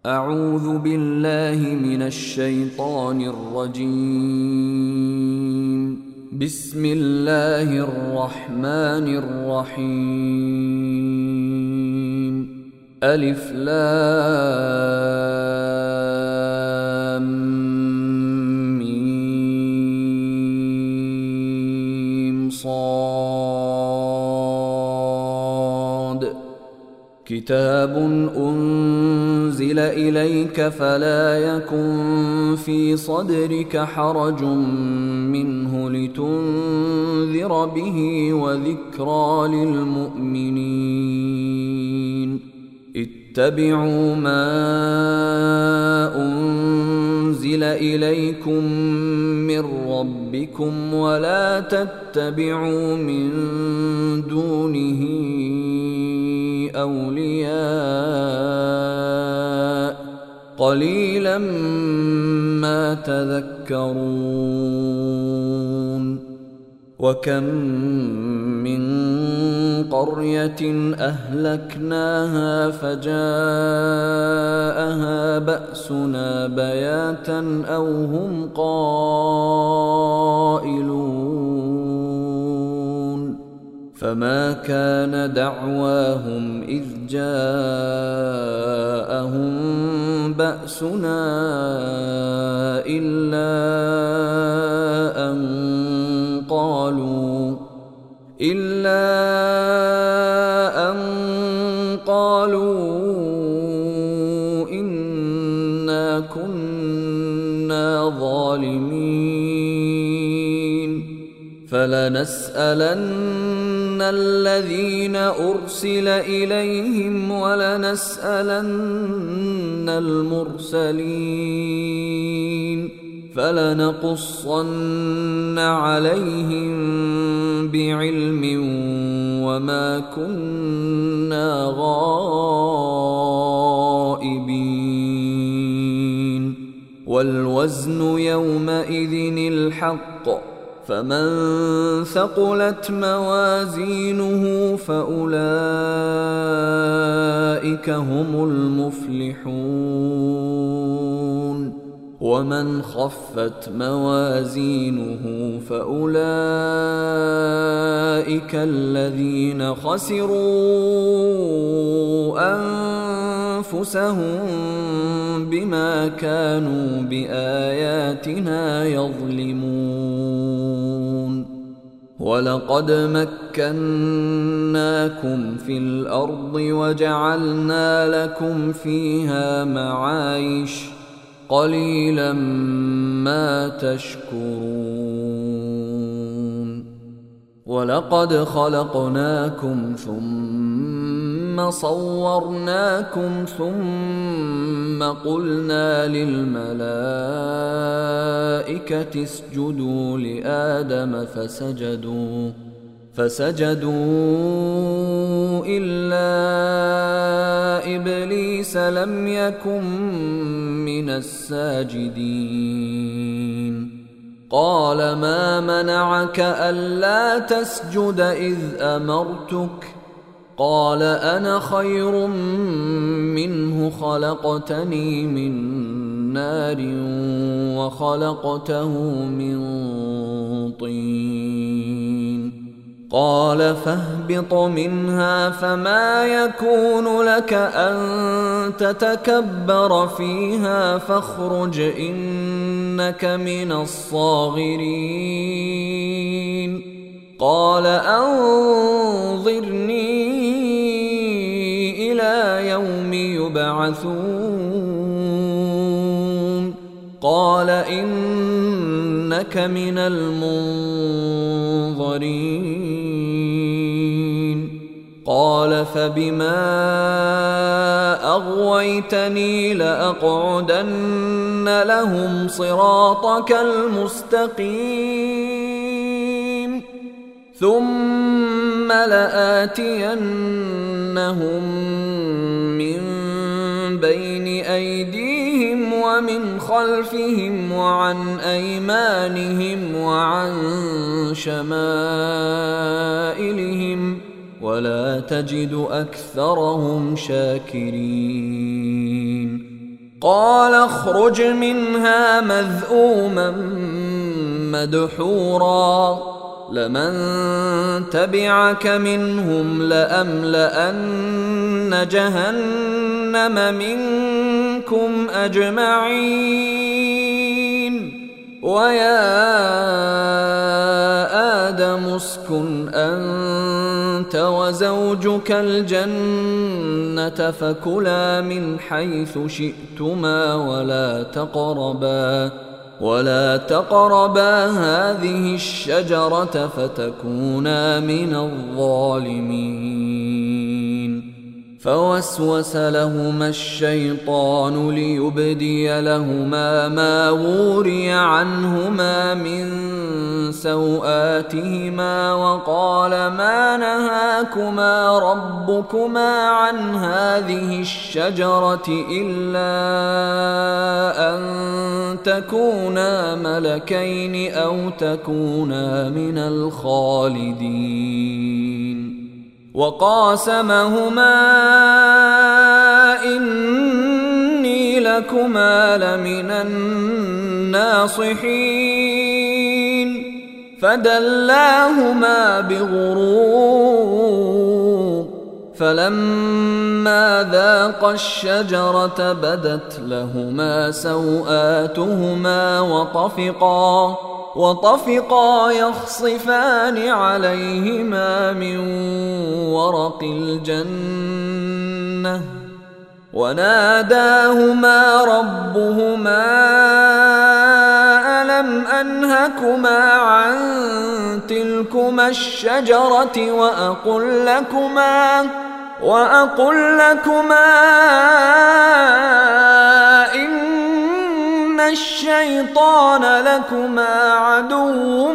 أعوذ بالله من الشيطان الرجيم. بسم الله الرحمن الرحيم. ألف لام ميم صاد. كتاب أنزل إليك فلا يكن في صدرك حرج منه لتنذر به وذكرى للمؤمنين. اتبعوا ما أنزل إليكم من ربكم ولا تتبعوا من دونه أولياء قليلا ما تذكرون. وكم من قرية أهلكناها فجاءها بأسنا بياتا أو هم قائلون. فما كان دعواهم إذ جاءهم بأسنا إلا أن قالوا إنا كنا ظالمين. فلنسألن الذين أرسل إليهم ولنسألن المرسلين. فلنقصن عليهم بعلم وما كنا غائبين. والوزن يومئذ الحق فمن ثقلت موازينه فأولئك هم المفلحون. ومن خفت موازينه فأولئك الذين خسروا أنفسهم بما كانوا بآياتنا يظلمون. ولقد مكناكم في الأرض وجعلنا لكم فيها معايش قليلا ما تشكرون. ولقد خلقناكم ثم صورناكم ثم قلنا للملائكة اسجدوا لآدم فسجدوا إلا إبليس لم يكن من الساجدين. قال ما منعك ألا تسجد إذ أمرتك؟ قال أنا خير منه خلقتني من نار وخلقته من طين. قال فاهبط منها فما يكون لك أن تتكبر فيها فاخرج إنك من الصاغرين. قال أنظرني إلى يوم يبعثون. قال إنك من المنظرين. قال فبما أغويتني لأقعدن لهم صراطك المستقيم ثم لآتينهم من بين أيديهم ومن خلفهم وعن أيمانهم وعن شمائلهم ولا تجد أكثرهم شاكرين. قال اخرج منها مذءوما مدحورا لمن تبعك منهم لأملأن جهنم منكم أجمعين ويا آدم اسكن أنت وزوجك الجنة فكلا من حيث شئتما ولا تقربا هذه الشجرة فتكونا من الظالمين فوسوس لهما الشيطان ليبدي لهما ما وري عنهما من سوآتهما وقال ما نهاكما ربكما عن هذه الشجرة إلا أن تكونا ملكين أو تكونا من الخالدين وقاسمهما إني لكما لمن الناصحين فدلاهما بغرور فلما ذاقا الشجرة بدت لهما سوآتهما وطفقا يخصفان عليهما من ورق الجنة وناداهما ربهما ألم أنهكما عن تلكما الشجرة وأقل لكما إن الشيطان لكما عدو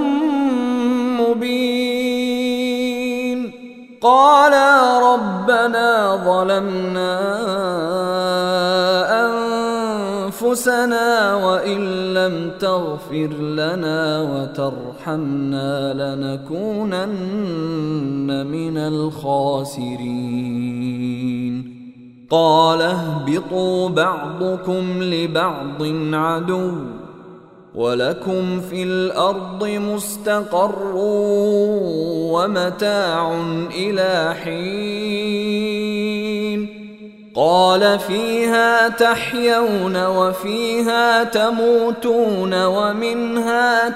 مبين قالا ربنا ظلمنا أنفسنا وإن لم تغفر لنا وترحمنا لنكونن من الخاسرين قال اهبطوا بعضكم لبعض عدو ولكم في الأرض مستقر ومتاع إلى حين قال فيها تحيون وفيها تموتون ومنها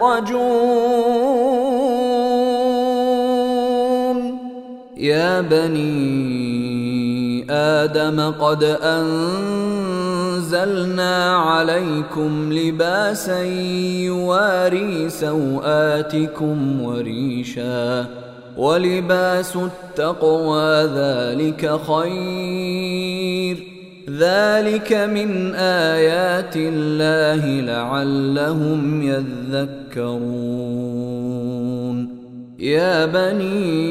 تخرجون يا بني آدم قد أنزلنا عليكم لباسا يواري سوآتكم وريشا ولباس التقوى ذلك خير ذلك من آيات الله لعلهم يذكرون يا بني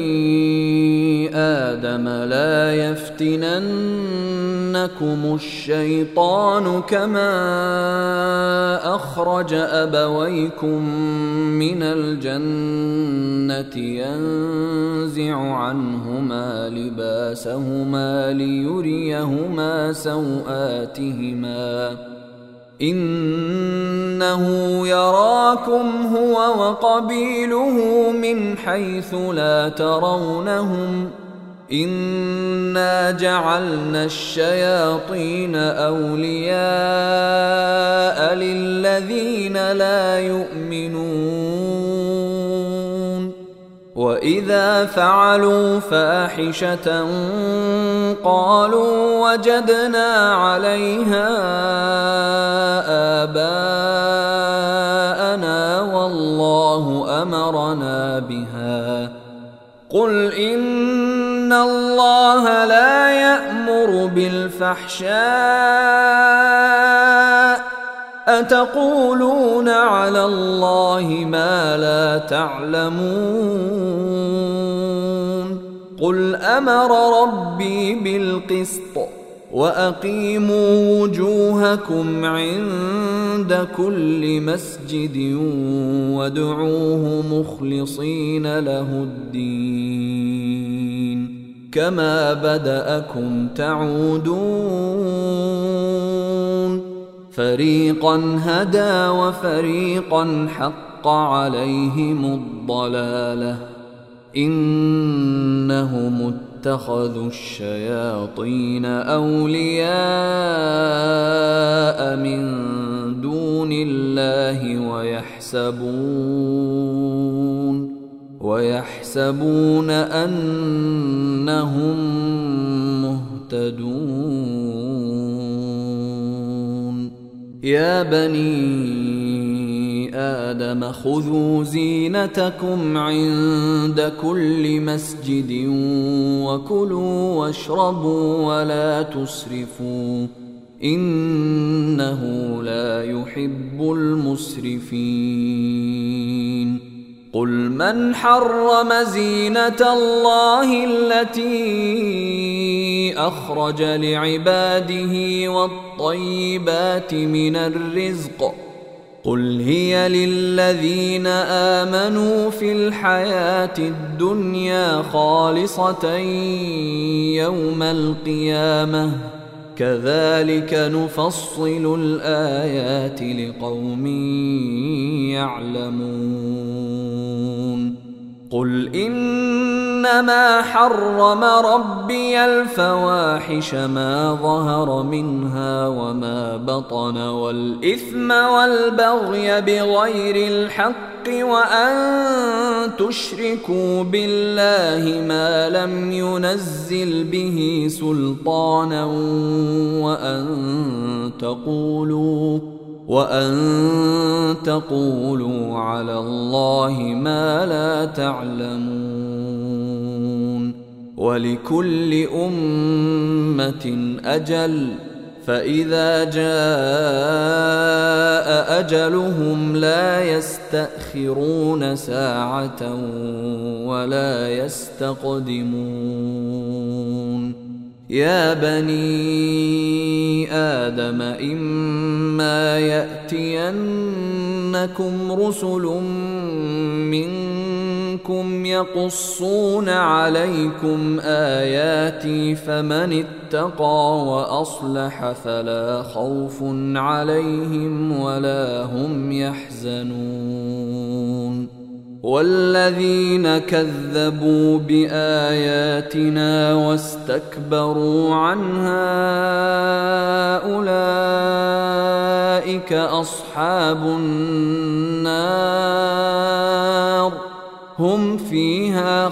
آدم لا يفتننكم الشيطان كما أخرج أبويكم من الجنة ينزع عنهما لباسهما ليريهما سوآتهما إنه يراكم هو وقبيله من حيث لا ترونهم إنا جعلنا الشياطين أولياء للذين لا يؤمنون وإذا فعلوا فاحشة قالوا وجدنا عليها آباءنا والله أمرنا بها قل إن الله لا يأمر بالفحشاء أتقولون على الله ما لا تعلمون قل أمر ربي بالقسط وأقيموا وجوهكم عند كل مسجد وادعوه مخلصين له الدين كما بدأكم تعودون فريقا هدى وفريقا حق عليهم الضلالة إنهم اتخذوا الشياطين أولياء من دون الله ويحسبون أنهم مهتدون يا بني آدم خذوا زينتكم عند كل مسجد وكلوا واشربوا ولا تسرفوا إنه لا يحب المسرفين قل من حرم زينة الله التي أخرج لعباده والطيبات من الرزق قل هي للذين آمنوا في الحياة الدنيا خالصة يوم القيامة كذلك نفصل الآيات لقوم يعلمون قل إنما حرم ربي الفواحش ما ظهر منها وما بطن والإثم والبغي بغير الحق وأن تشركوا بالله ما لم ينزل به سلطانا وأن تقولوا على الله ما لا تعلمون ولكل أمة أجل فإذا جاء أجلهم لا يستأخرون ساعة ولا يستقدمون يا بني آدم إما يأتينكم رسل منكم يقصون عليكم آياتي فمن اتقى وأصلح فلا خوف عليهم ولا هم يحزنون والذين كذبوا بآياتنا واستكبروا عنها أولئك أصحاب النار هم فيها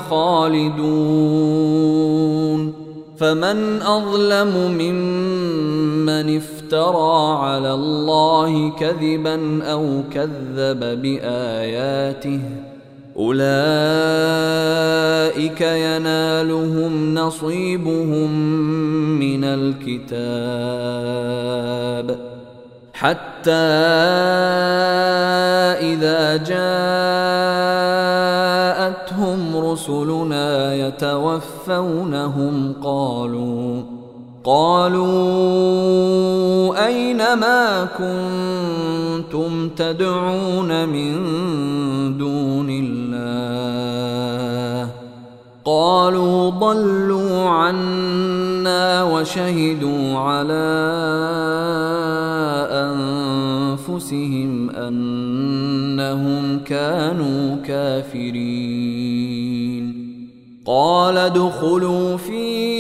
خالدون فمن أظلم ممن افترى على الله كذبا أو كذب بآياته أولئك ينالهم نصيبهم من الكتاب حتى إذا جاءتهم رسلنا يتوفونهم قالوا أين ما كنتم تدعون من دون الله قالوا ضلوا عنا وشهدوا على أنفسهم أنهم كانوا كافرين قال ادخلوا في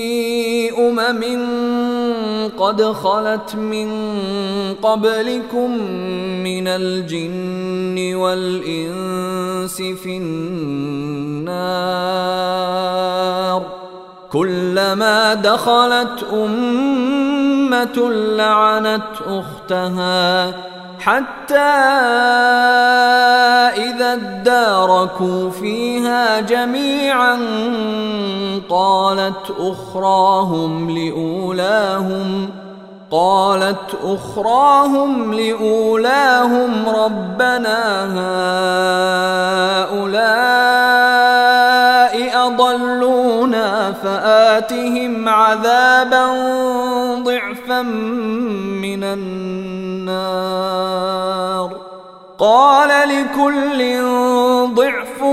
قد خلت من قبلكم من الجن والإنس في النار كلما دخلت أمة لعنت أختها حتى إذا اداركوا فيها جميعا قالت أخراهم لأولاهم ربنا هؤلاء أضلونا فآتهم عذابا ضعفا من النار قال لكل ضعف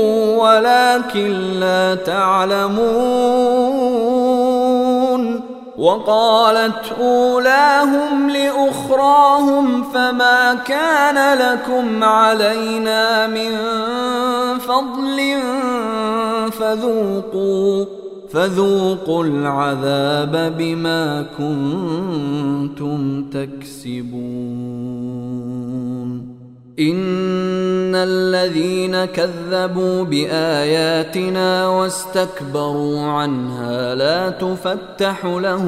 ولكن لا تعلمون وقالت أولاهم لأخراهم فما كان لكم علينا من فضل فذوقوا العذاب بما كنتم تكسبون إن الذين كذبوا بآياتنا واستكبروا عنها لا تفتح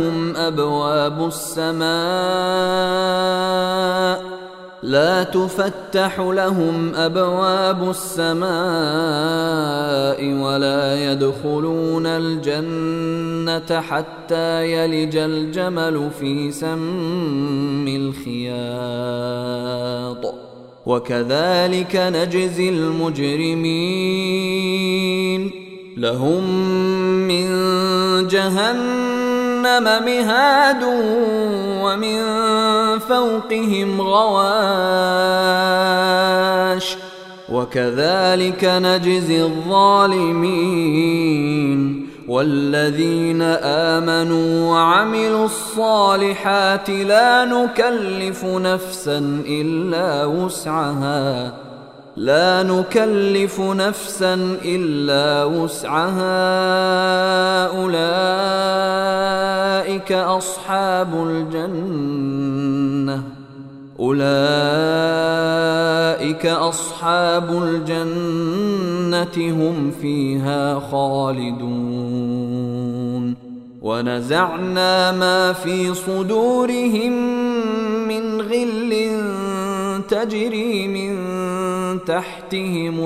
لهم أبواب السماء ولا يدخلون الجنة حتى يلج الجمل في سم الخياط وكذلك نجزي المجرمين لهم من جهنم مهاد ومن فوقهم غواش وكذلك نجزي الظالمين والذين آمنوا وعملوا الصالحات لا نكلف نفسا إلا وسعها أولئك أصحاب الجنة هم فيها خالدون ونزعنا ما في صدورهم من غل تجري من تحتهم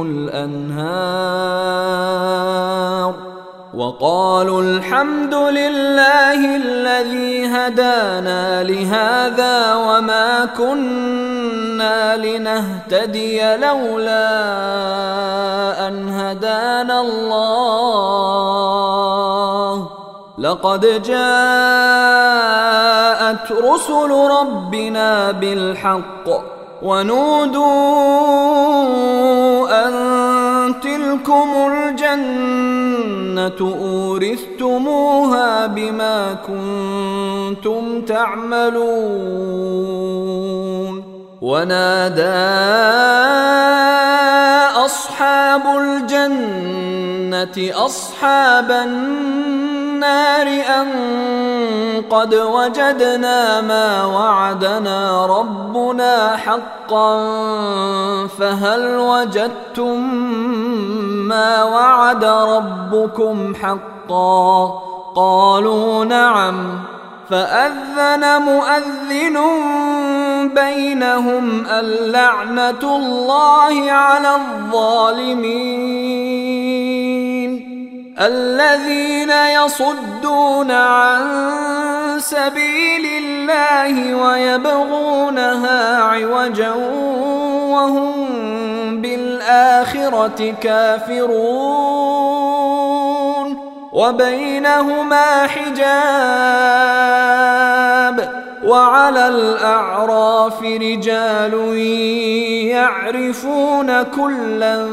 الأنهار وقالوا الحمد لله الذي هدانا لهذا وما كنا لنهتدي لولا أن هدانا الله لقد جاءت رسل ربنا بالحق ونودوا أن تلكم الجنة أورثتموها بما كنتم تعملون ونادى أصحاب الجنة أصحاب النار أن قد وجدنا ما وعدنا ربنا حقا فهل وجدتم ما وعد ربكم حقا قالوا نعم فأذن مؤذن بينهم اللعنة الله على الظالمين الذين يصدون عن سبيل الله ويبغونها عوجا وهم بالآخرة كافرون وبينهما حجاب وعلى الأعراف رجال يعرفون كلا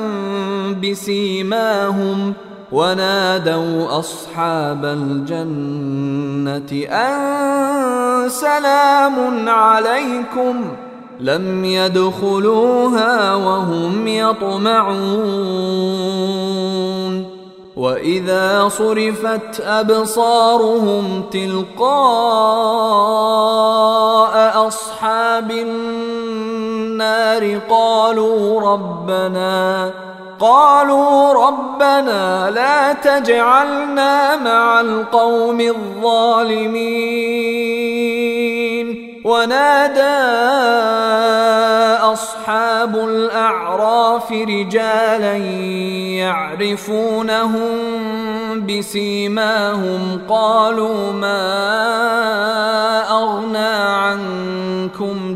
بسيماهم ونادوا أصحاب الجنة أن سلام عليكم لم يدخلوها وهم يطمعون وإذا صرفت أبصارهم تلقاء أصحاب النار قالوا ربنا لا تجعلنا مع القوم الظالمين ونادى أصحاب الأعراف رجالا يعرفونهم بسيماهم قالوا ما أغنى عنكم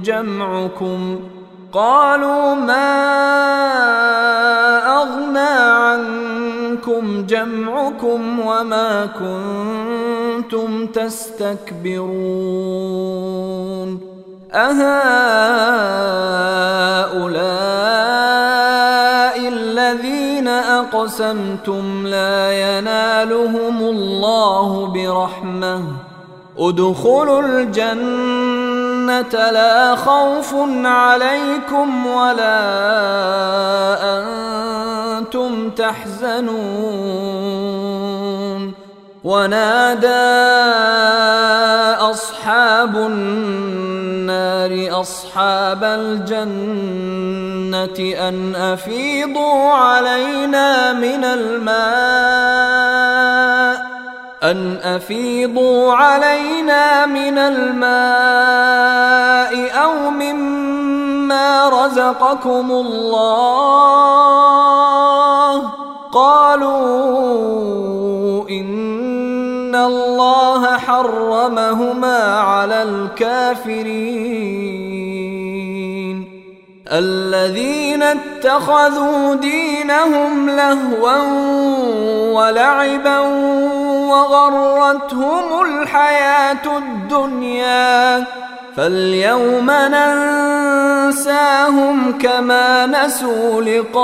جمعكم وما كنتم تستكبرون أهؤلاء الذين أقسمتم لا ينالهم الله برحمة ادخلوا الجنة لا خوف عليكم ولا أنتم تحزنون ونادى أصحاب النار أصحاب الجنة أن أفيضوا علينا من الماء أو مما رزقكم الله قالوا إن الله حرمهما على الكافرين الذين اتخذوا دينهم لهوا ولعبا وغرتهم الحياة الدنيا فاليوم ننساهم كما نسوا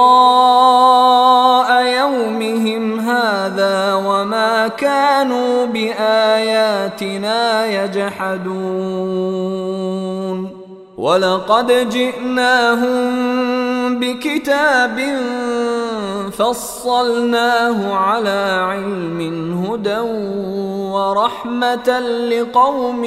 لقاء يومهم هذا وما كانوا بآياتنا يجحدون ولقد جئناهم بكتاب فصلناه على علم هدى ورحمة لقوم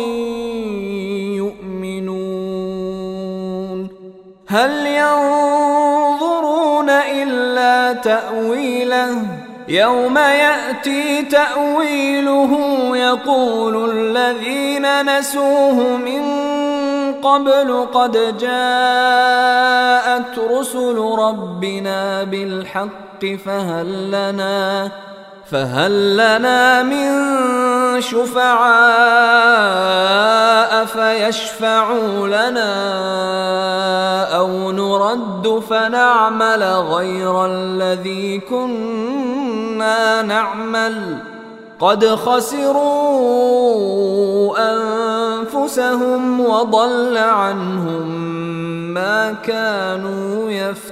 يؤمنون هل ينظرون إلا تأويله يوم يأتي تأويله يقول الذين نسوه من قبل قد جاءت رسل ربنا بالحق فهل لنا من شفعاء فيشفعوا لنا أو نرد فنعمل غير الذي كنا نعمل قد خسروا أنفسهم وضل عنهم ما كانوا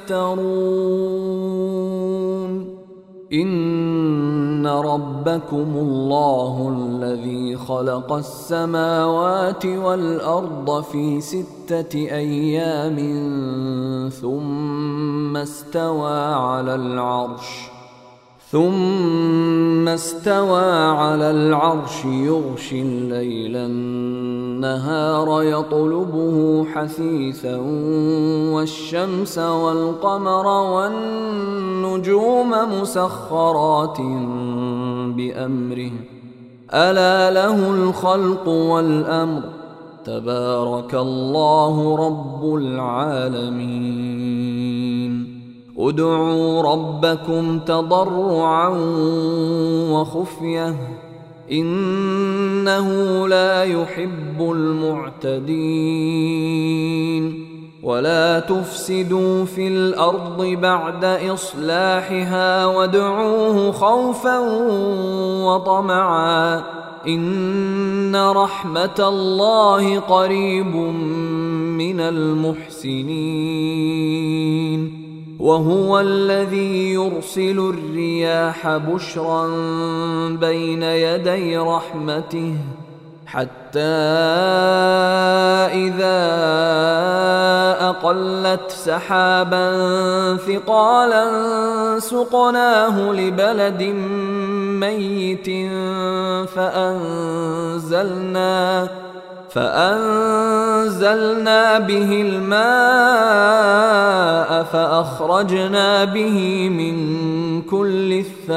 يفترون إن ربكم الله الذي خلق السماوات والأرض في 6 أيام ثم استوى على العرش يغشي الليل النهار يطلبه حثيثا والشمس والقمر والنجوم مسخرات بأمره ألا له الخلق والأمر تبارك الله رب العالمين ادعوا ربكم تضرعا وخفية إنه لا يحب المعتدين ولا تفسدوا في الأرض بعد إصلاحها وادعوه خوفا وطمعا إن رحمة الله قريب من المحسنين وهو الذي يرسل الرياح بشرا بين يدي رحمته حتى إذا أقلت سحابا ثقالا سقناه لبلد ميت فأنزلنا به الماء فأخرجنا به من كل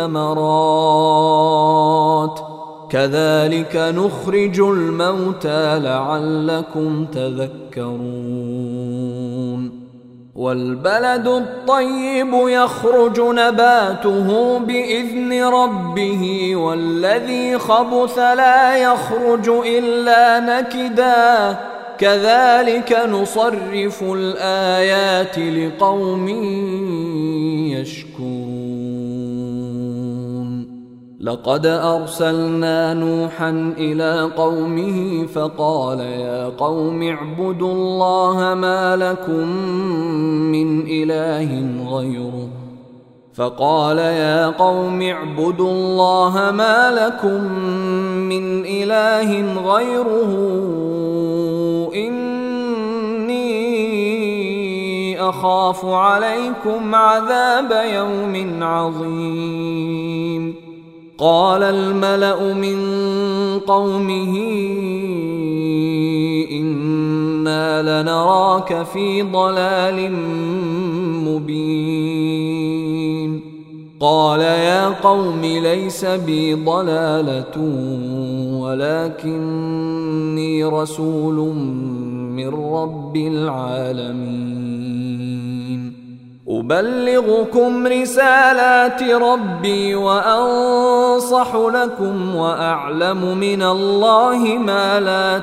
الثمرات كذلك نخرج الموتى لعلكم تذكرون والبلد الطيب يخرج نباته بإذن ربه والذي خبث لا يخرج إلا نكدا كذلك نصرف الآيات لقوم يشكرون لقد أرسلنا نوحا إلى قومه فقال يا قوم اعبدوا الله ما لكم من إله غيره من إله غيره إني أخاف عليكم عذاب يوم عظيم. قال الملأ من قومه إنا لنراك في ضلال مبين. قال يا قوم ليس بي ضلالة ولكني رسول من رب العالمين أبلغكم رسالات ربي وأنصح لكم وأعلم من الله ما لا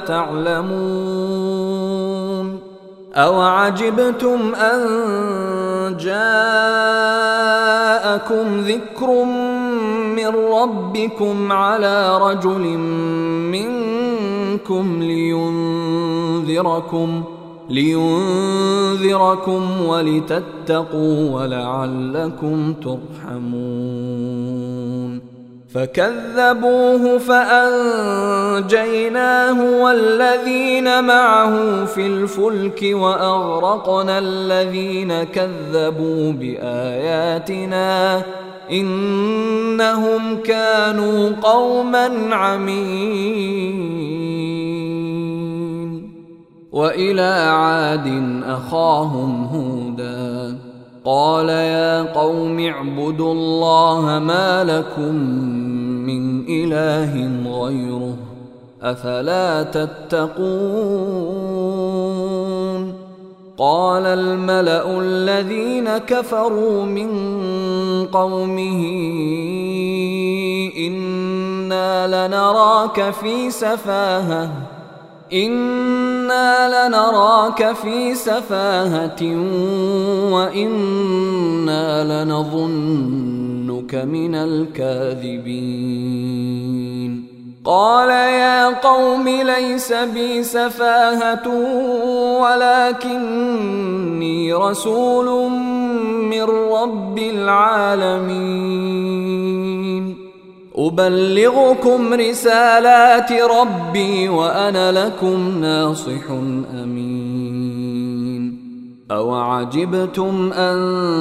تعلمون. أوعجبتم أن جاءكم ذكر من ربكم على رجل منكم لينذركم ولتتقوا ولعلكم ترحمون. فكذبوه فأنجيناه والذين معه في الفلك وأغرقنا الذين كذبوا بآياتنا إنهم كانوا قوما عمين. وإلى عاد أخاهم هودا قال يا قوم اعبدوا الله ما لكم من إله غيره أفلا تتقون. قال الملأ الذين كفروا من قومه إنا لنراك في سفاهة وإنا لنظنك من الكاذبين. قال يا قوم ليس بي سفاهة ولكني رسول من رب العالمين أبلغكم رسالات ربي وأنا لكم ناصح أمين. أوعجبتم أن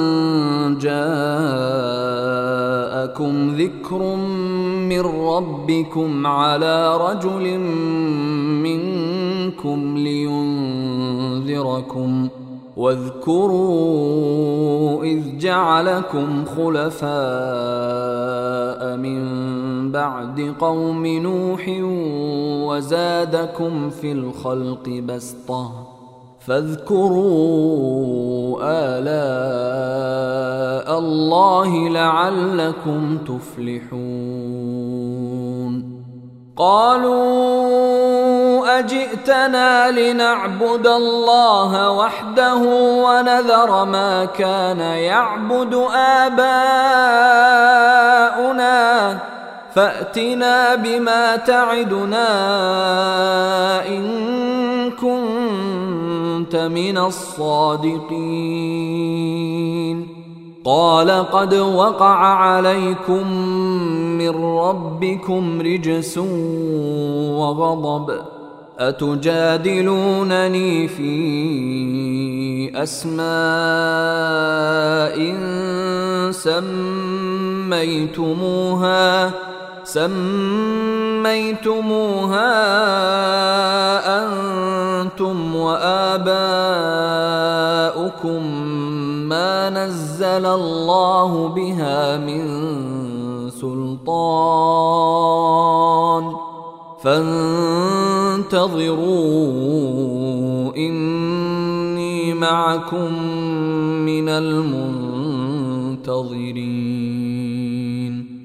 جاءكم ذكر من ربكم على رجل منكم لينذركم واذكروا إذ جعلكم خلفاء من بعد قوم نوح وزادكم في الخلق بسطة فاذكروا آلاء الله لعلكم تفلحون. قالوا أجئتنا لنعبد الله وحده ونذر ما كان يعبد آباؤنا فأتنا بما تعدنا إن كنت من الصادقين. قال قد وقع عليكم من ربكم رجس وغضب أتجادلونني في أسماء سميتموها أنتم وآباؤكم ما نزل الله بها من سلطان فانتظروا إني معكم من المنتظرين.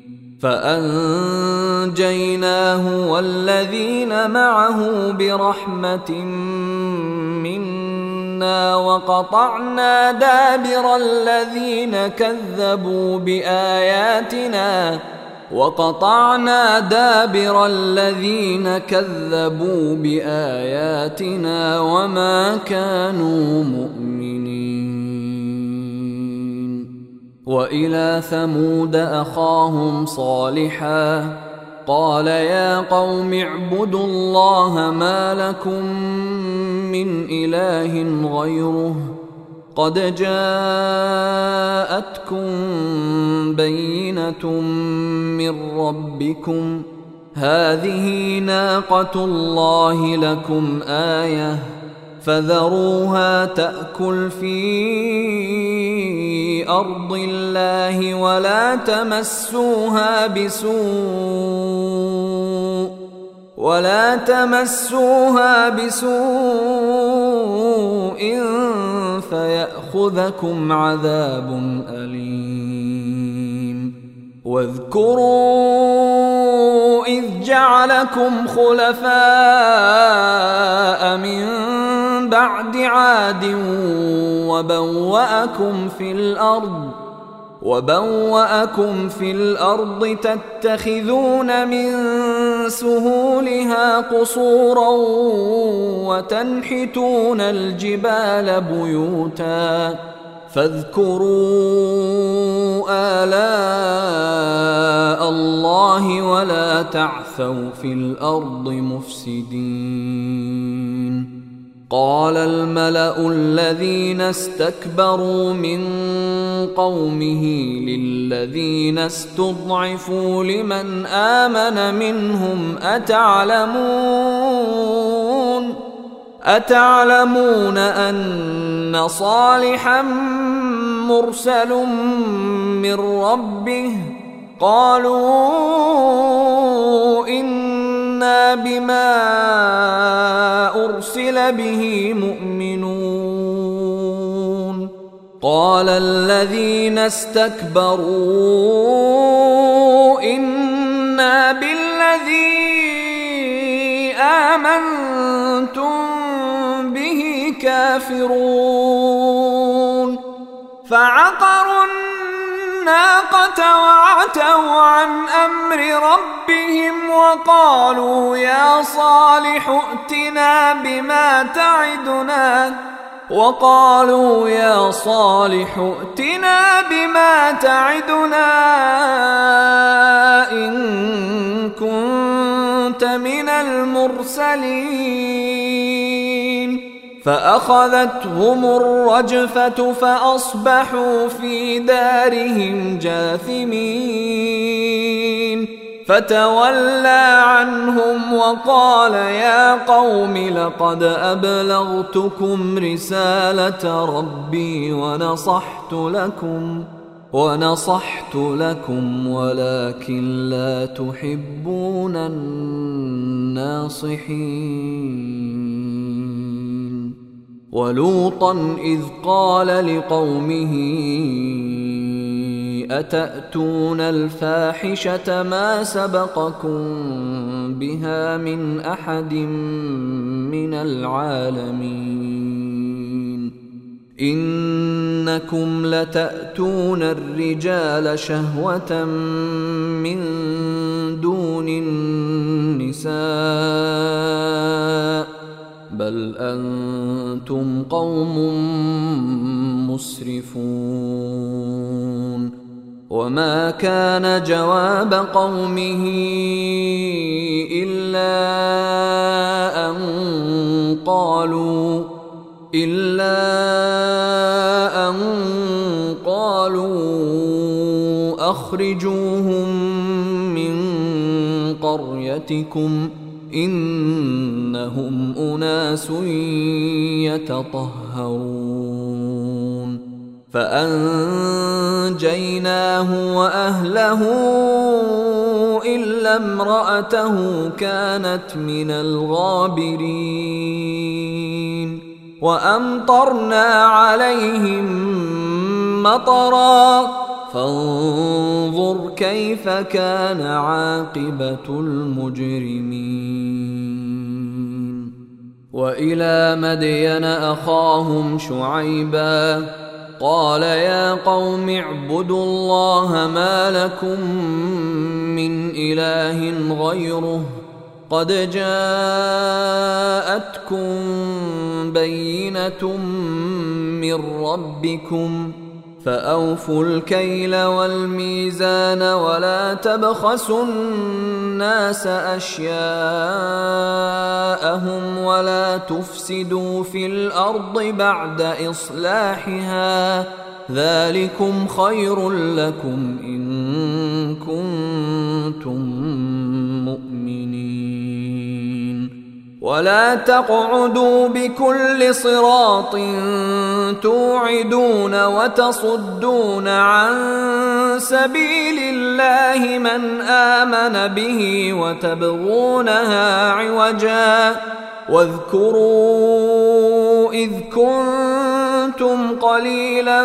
فأنجيناه والذين معه برحمة منا وقطعنا دابر الذين كذبوا بآياتنا وما كانوا مؤمنين. وإلى ثمود أخاهم صالحا قال يا قوم اعبدوا الله ما لكم من إله غيره قد جاءتكم بينة من ربكم هذه ناقة الله لكم آية فذروها تأكل في أرض الله ولا تمسوها بسوء فيأخذكم عذاب أليم واذكروا إذ جعلكم خلفاء من بعد عاد وبوأكم في الأرض تتخذون من سهولها قصورا وتنحتون الجبال بيوتا فاذكروا آلاء الله ولا تعثوا في الأرض مفسدين. قال الملأ الذين استكبروا من قومه للذين استضعفوا لمن آمن منهم أتعلمون أن صالحا مرسل من ربه قالوا إنا بما أرسل به مؤمنون. قال الذين استكبروا إنا بالذي آمنتم به كافرون فعقروا الناقة وعتوا عن أمر ربهم وقالوا يا صالح ائتنا بما تعدنا إن كنت من المرسلين فأخذتهم الرجفة فأصبحوا في دارهم جاثمين فتولى عنهم وقال يا قوم لقد أبلغتكم رسالة ربي ونصحت لكم ولكن لا تحبون الناصحين. ولوطا إذ قال لقومه أتأتون الفاحشة ما سبقكم بها من أحد من العالمين إنكم لتأتون الرجال شهوة من دون النساء بل أنتم قوم مسرفون. وما كان جواب قومه إلا أن قالوا أخرجوهم من قريتكم إنهم أناس يتطهرون. فأنجيناه وأهله إلا امرأته كانت من الغابرين وأمطرنا عليهم مطرا فانظر كيف كان عاقبة المجرمين. وإلى مدين أخاهم شعيبا قال يا قوم اعبدوا الله ما لكم من إله غيره قد جاءتكم بينة من ربكم فأوفوا الكيل والميزان ولا تبخسوا الناس أشياءهم ولا تفسدوا في الأرض بعد إصلاحها، ذلكم خير لكم إن كنتم مؤمنين. ولا تقعدوا بكل صراط توعدون وتصدون عن سبيل الله من آمن به وتبغونها عوجا، واذكروا إذ كنتم قليلا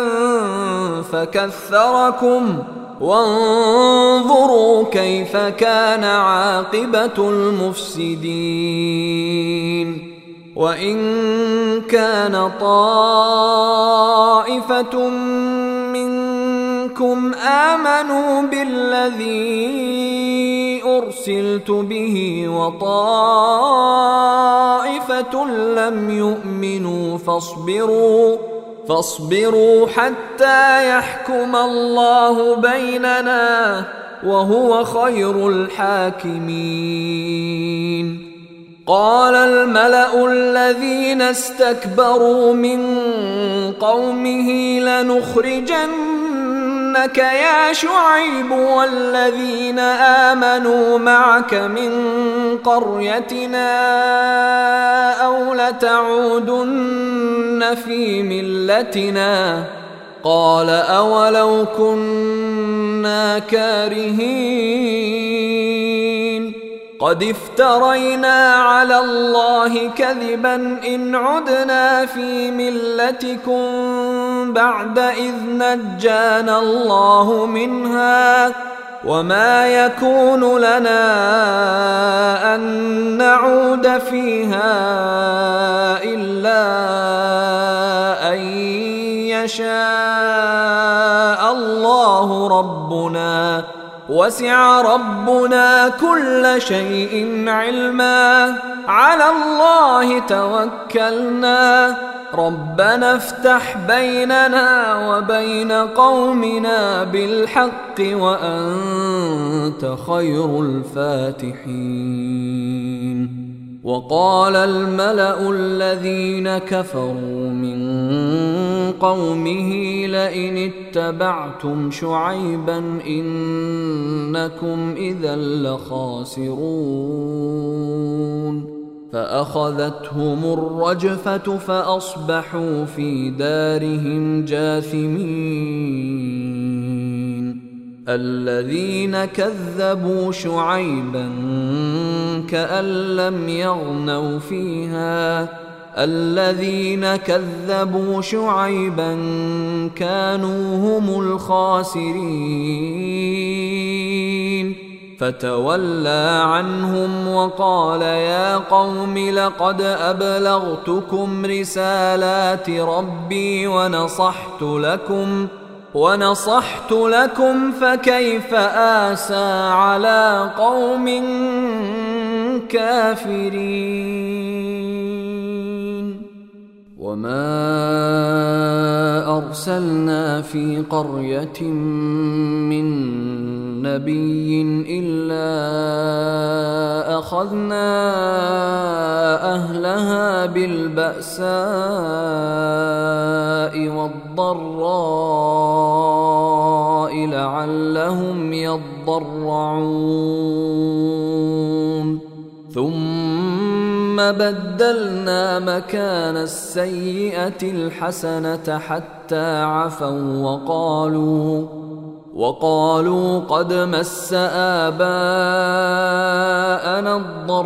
فكثركم، وانظروا كيف كان عاقبة المفسدين. وإن كان طائفة منكم آمنوا بالذي أرسلت به وطائفة لم يؤمنوا فاصبروا حتى يحكم الله بيننا وهو خير الحاكمين. قال الملأ الذين استكبروا من قومه لنخرجنك يا شعيب والذين آمنوا معك من قريتنا أو لتعودن في ملتنا. قال أولو كنا كارهين قد افترينا على الله كذبا إن عدنا في ملتكم بعد إذ نجانا الله منها، وما يكون لنا أن نعود فيها إلا أن يشاء الله ربنا، وسع ربنا كل شيء علما، على الله توكلنا، ربنا افتح بيننا وبين قومنا بالحق وأنت خير الفاتحين. وقال الملأ الذين كفروا من قومه لئن اتبعتم شعيبا إنكم إذا لخاسرون. فأخذتهم الرجفة فأصبحوا في دارهم جاثمين. الذين كذبوا شعيبا كأن لم يغنوا فيها، الذين كذبوا شعيبا كانوا هم الخاسرين. فتولى عنهم وقال يا قوم لقد أبلغتكم رسالات ربي ونصحت لكم فكيف آسى على قوم كافرين. وما أرسلنا في قرية من نبي إلا أخذنا أهلها بالبأساء والضراء لعلهم يضرعون. ثم بدلنا مكان السيئة الحسنة حتى عفوا وقالوا قد مس آباءنا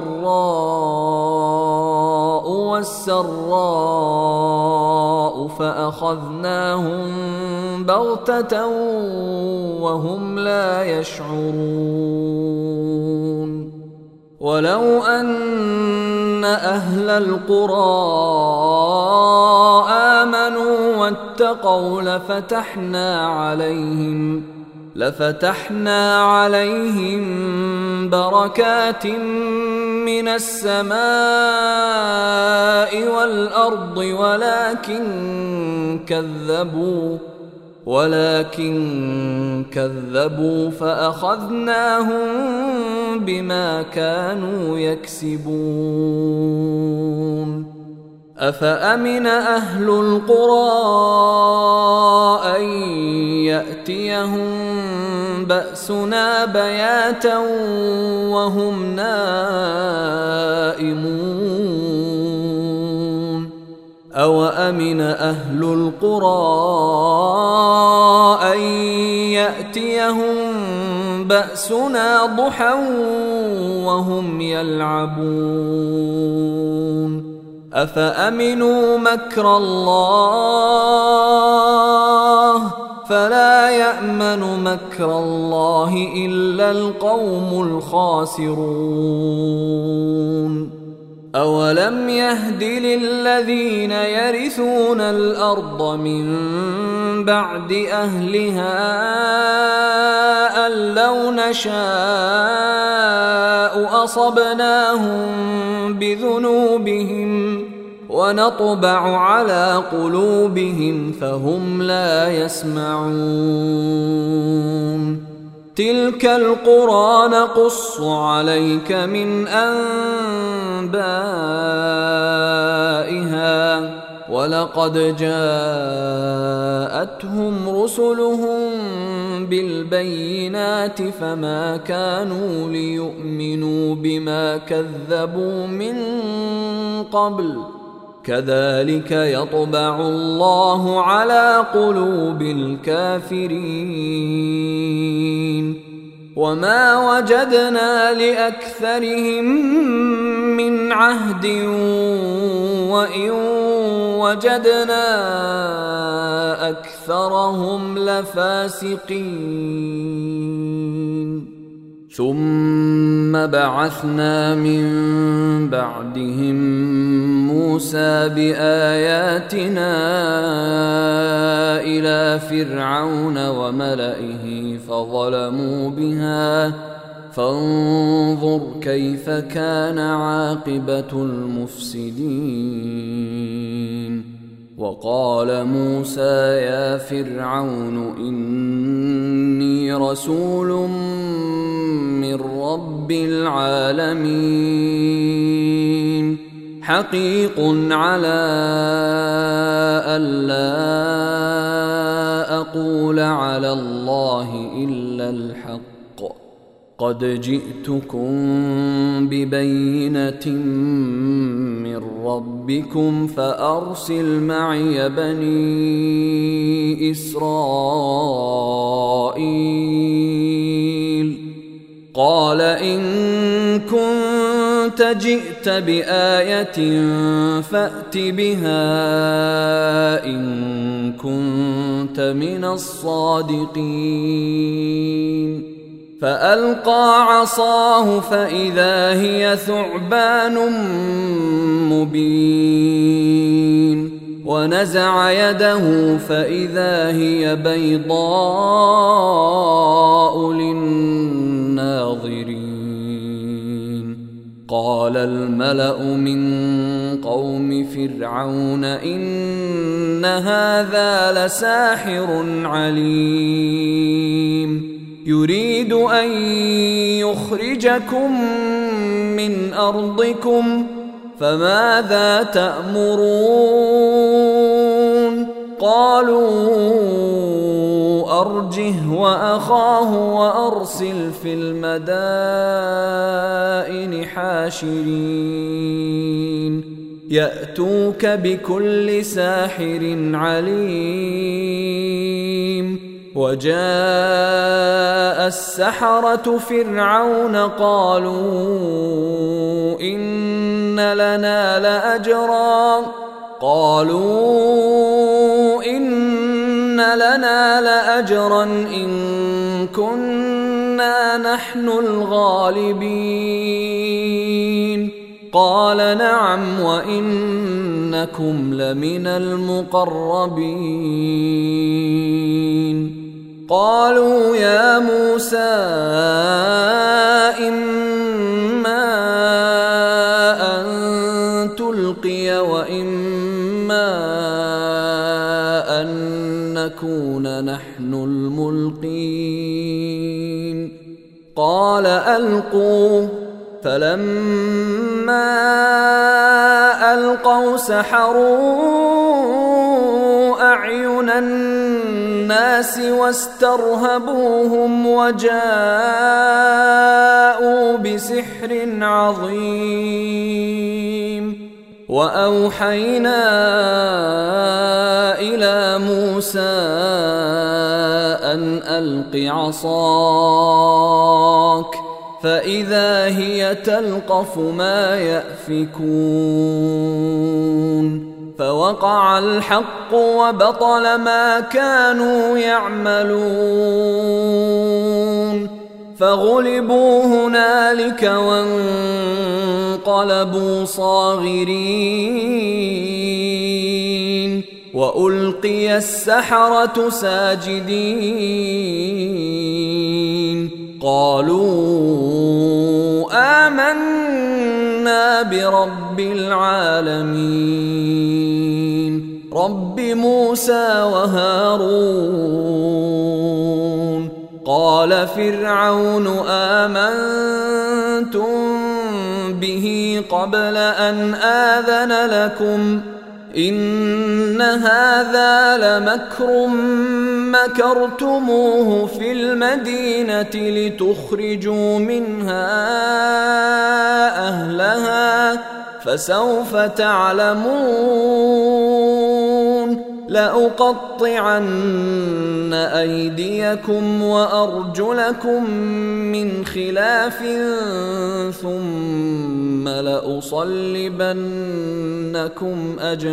الضراء والسراء فأخذناهم بغتة وهم لا يشعرون. ولو أن أهل القرى آمنوا واتقوا لفتحنا عليهم بركات من السماء والأرض ولكن كذبوا فأخذناهم بما كانوا يكسبون أفأمن أهل القرى أن يأتيهم بأسنا بياتا وهم نائمون أوأمن أهل القرى أن يأتيهم بأسنا ضحى وهم يلعبون أفأمنوا مكر الله فلا يأمن مكر الله إلا القوم الخاسرون أولم يهد للذين يرثون الأرض من بعد أهلها أن لو نشاء أصبناهم بذنوبهم ونطبع على قلوبهم فهم لا يسمعون تلك القرى نقص عليك من أنبائها ولقد جاءتهم رسلهم بالبينات فما كانوا ليؤمنوا بما كذبوا من قبل كذلك يطبع الله على قلوب الكافرين وما وجدنا لأكثرهم من عهد وإن وجدنا أكثرهم لفاسقين ثم بعثنا من بعدهم موسى بآياتنا إلى فرعون وملئه فظلموا بها فانظر كيف كان عاقبة المفسدين وقال موسى يا فرعون إني رسول من رب العالمين حقيق على ألا أقول على الله إلا الحق قد جئتكم ببينة من ربكم فأرسل معي بني إسرائيل قال إن كنت جئت بآية فأت بها إن كنت من الصادقين فألقى عصاه فإذا هي ثعبان مبين ونزع يده فإذا هي بيضاء للناظرين قال الملأ من قوم فرعون إن هذا لساحر عليم يريد أن يخرجكم من أرضكم فماذا تأمرون قالوا أرجه وأخاه وأرسل في المدائن حاشرين يأتوك بكل ساحر عليم وجاء السحرة فرعون قالوا إن لنا لأجرا إن كنا نحن الغالبين قال نعم وإنكم لمن المقربين قالوا يا موسى إما أن تلقي وإما أن نكون نحن الملقين قال ألقوا فلما ألقوا سحروا أعين الناس واسترهبوهم وجاءوا بسحر عظيم وأوحينا إلى موسى أن ألق عصاك فإذا هي تلقف ما يأفكون فوقع الحق وبطل ما كانوا يعملون فغلبوا هنالك وانقلبوا صاغرين وألقي السحرة ساجدين قالوا آمنا برب العالمين رب موسى وهارون قال فرعون آمنتم به قبل أن آذن لكم إن هذا لمكر مكرتموه في المدينة لتخرجوا منها أهلها فسوف تعلمون لأقطعن أيديكم وأرجلكم من خلاف ثم لأصلبنكم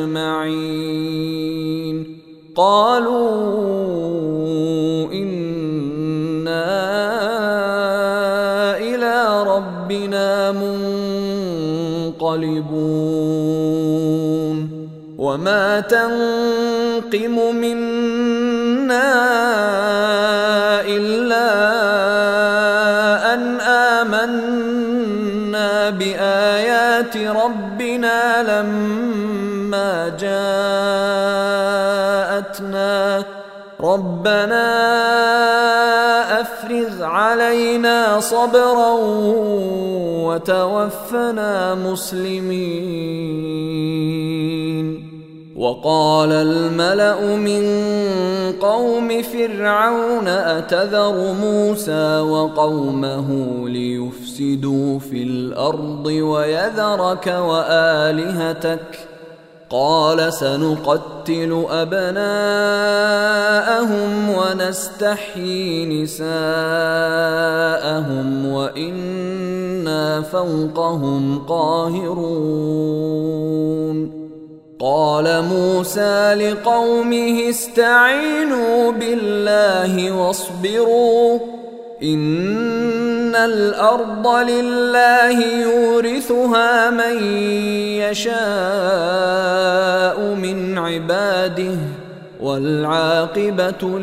أجمعين قالوا إنا إلى ربنا منقلبون وما تنقم منا إلا أن آمنا بآيات ربنا لما جاءتنا ربنا أفرغ علينا صبرا وتوفنا مسلمين وقال الملأ من قوم فرعون أتذر موسى وقومه ليفسدوا في الأرض ويذرك وآلهتك قال سنقتل أبناءهم ونستحيي نساءهم وإنا فوقهم قاهرون قال موسى لقومه استعينوا بالله واصبروا إن الأرض لله يورثها من يشاء من عباده والعاقبة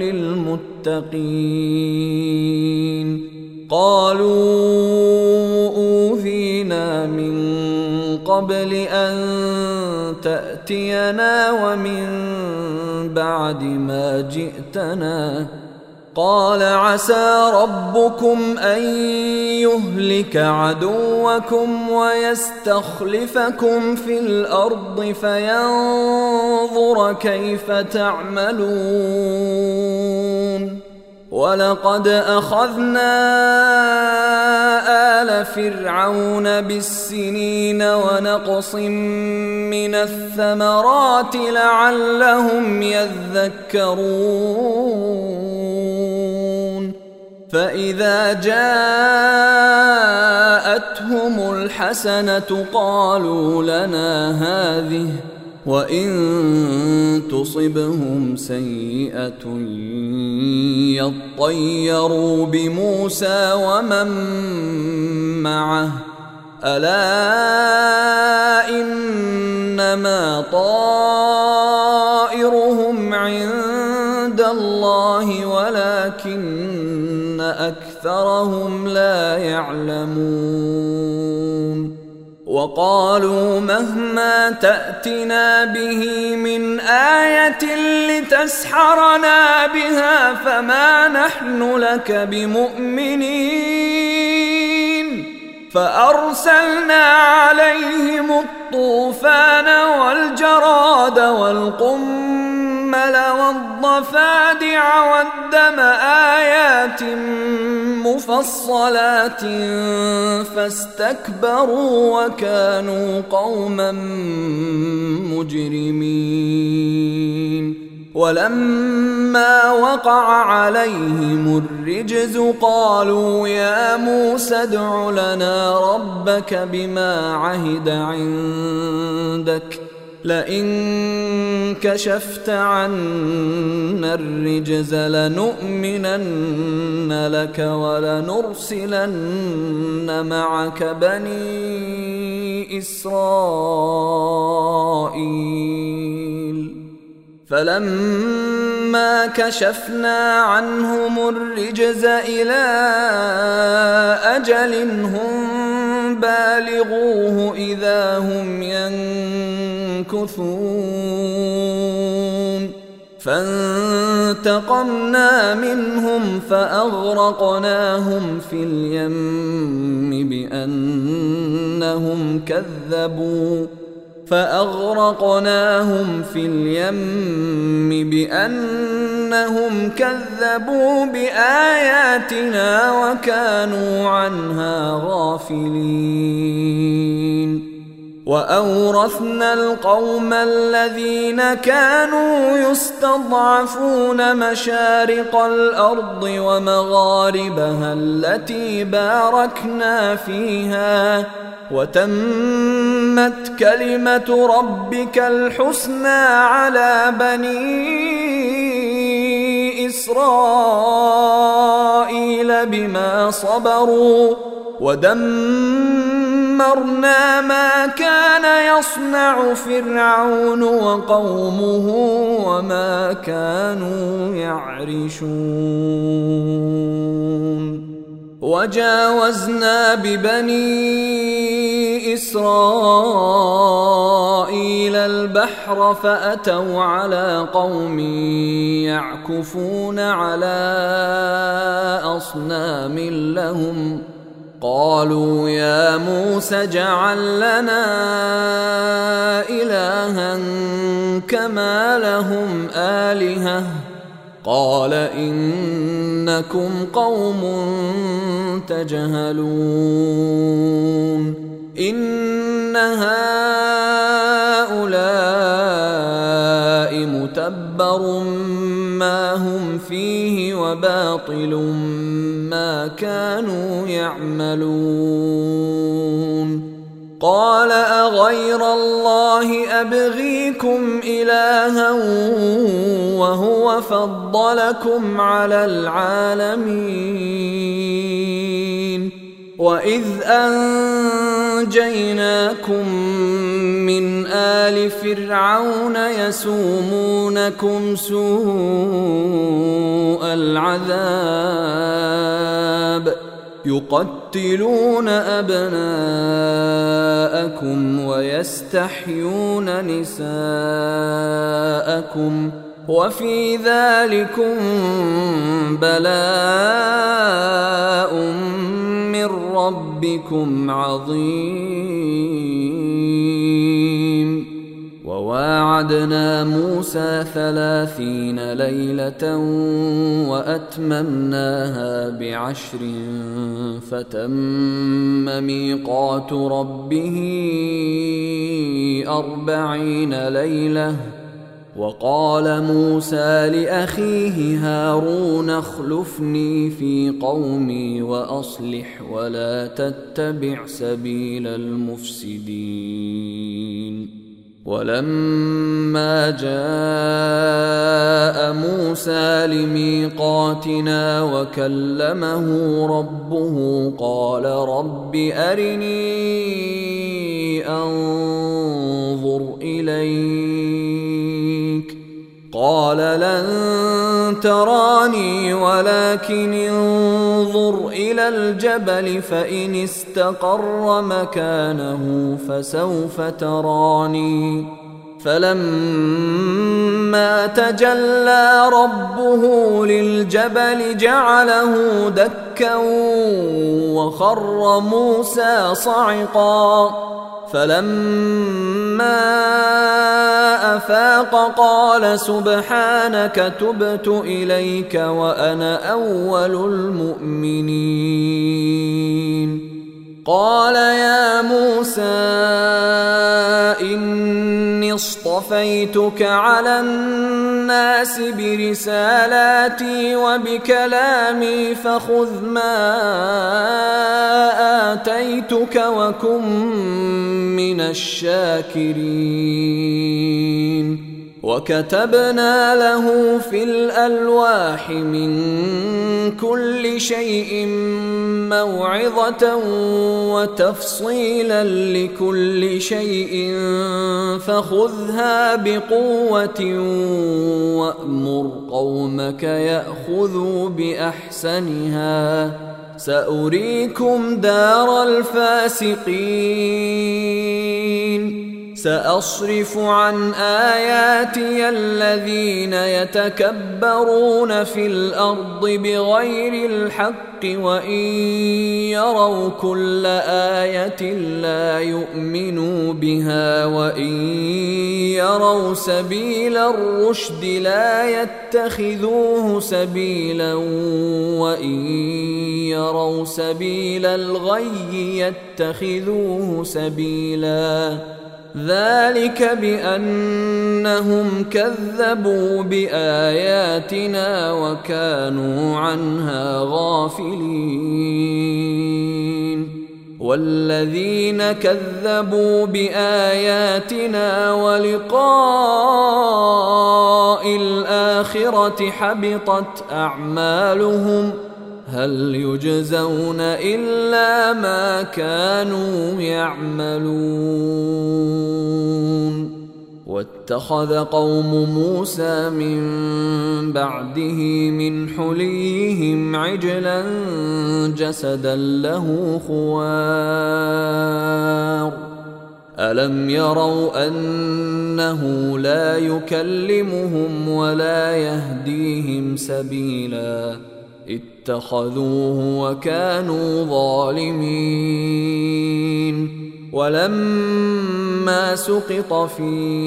للمتقين قالوا أوذينا من قبل أن تأتينا ومن بعد ما جئتنا قال عسى ربكم أن يهلك عدوكم ويستخلفكم في الأرض فينظر كيف تعملون ولقد أخذنا آل فرعون بالسنين ونقص من الثمرات لعلهم يذكرون فإذا جاءتهم الحسنة قالوا لنا هذه وإن تصبهم سيئة يطيروا بموسى ومن معه ألا إنما طائرهم عند الله ولكن أكثرهم لا يعلمون وقالوا مهما تأتنا به من آية لتسحرنا بها فما نحن لك بمؤمنين فأرسلنا عليهم الطوفان والجراد والقمل والضفادع والدم آيات مفصلات فاستكبروا وكانوا قوما مجرمين ولما وقع عليهم الرجز قالوا يا موسى ادع لنا ربك بما عهد عندك لئن كشفت عنا الرجز لنؤمنن لك ولنرسلن معك بني إسرائيل فلما كشفنا عنهم الرجز إلى أجل هم بالغوه إذا هم ينكثون فانتقمنا منهم فأغرقناهم في اليم بأنهم كذبوا بآياتنا وكانوا عنها غافلين وأورثنا القوم الذين كانوا يستضعفون مشارق الأرض ومغاربها التي باركنا فيها وتمت كلمة ربك الحسنى على بني إسرائيل بما صبروا ودمرنا ما كان يصنع فرعون وقومه وما كانوا يعرشون وجاوزنا ببني إسرائيل البحر فأتوا على قوم يعكفون على أصنام لهم قالوا يا موسى اجعل لنا إلها كما لهم آلهة قال إنكم قوم تجهلون إن هؤلاء متبر ما هم فيه وباطل ما كانوا يعملون قال أغير الله أبغيكم إلها وهو فضلكم على العالمين وإذ أنجيناكم من آل فرعون يسومونكم سوء العذاب يقتلون أبناءكم ويستحيون نساءكم وفي ذلكم بلاء من ربكم عظيم وواعدنا موسى 30 ليلة وأتممناها ب10 فتم ميقات ربه 40 ليلة وقال موسى لأخيه هارون اخلفني في قومي وأصلح ولا تتبع سبيل المفسدين ولما جاء موسى لميقاتنا وكلمه ربه قال رب أرني أنظر إليك قال لن تراني ولكن انظر إلى الجبل فإن استقر مكانه فسوف تراني فلما تجلى ربه للجبل جعله دكا وخر موسى صعقا فلما أفاق قال سبحانك تبت إليك وأنا أول المؤمنين قال يا موسى إني اصطفيتك على الناس برسالاتي وبكلامي فخذ ما آتيتك وكن من الشاكرين وكتبنا له في الألواح من كل شيء موعظة وتفصيلا لكل شيء فخذها بقوة وأمر قومك يأخذوا بأحسنها سأريكم دار الفاسقين سأصرف عن آياتي الذين يتكبرون في الأرض بغير الحق وإن يروا كل آية لا يؤمنوا بها وإن يروا سبيل الرشد لا يتخذوه سبيلا وإن يروا سبيل الغي يتخذوه سبيلا ذلك بأنهم كذبوا بآياتنا وكانوا عنها غافلين والذين كذبوا بآياتنا ولقاء الآخرة حبطت أعمالهم هل يجزون إلا ما كانوا يعملون واتخذ قوم موسى من بعده من حليهم عجلا جسدا له خوار ألم يروا أنه لا يكلمهم ولا يهديهم سبيلا اتخذوه وكانوا ظالمين ولما سقط في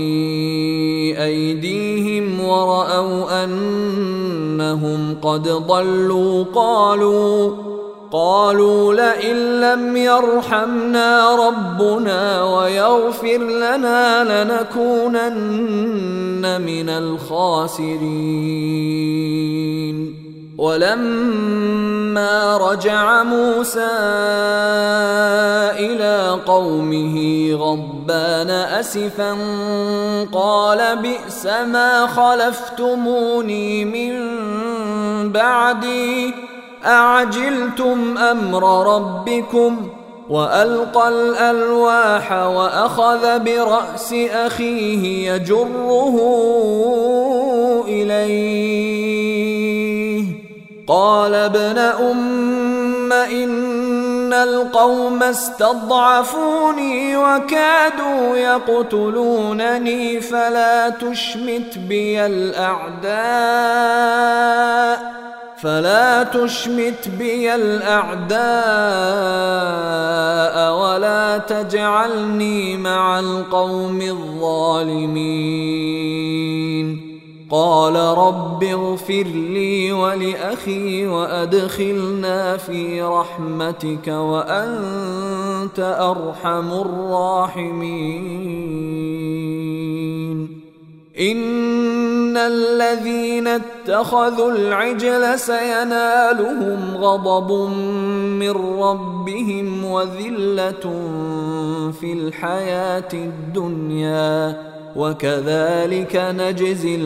أيديهم ورأوا أنهم قد ضلوا قالوا لئن لم يرحمنا ربنا ويغفر لنا لنكونن من الخاسرين ولما رجع موسى إلى قومه غضبان أسفا قال بئس ما خلفتموني من بعدي أعجلتم أمر ربكم وألقى الألواح وأخذ برأس أخيه يجره إليه قال ابن أم إن القوم استضعفوني وكادوا يقتلونني فلا تشمت بي الأعداء ولا تجعلني مع القوم الظالمين قال رب اغفر لي ولأخي وأدخلنا في رحمتك وأنت أرحم الراحمين إن الذين اتخذوا العجل سينالهم غضب من ربهم وذلة في الحياة الدنيا وكذلك نجزي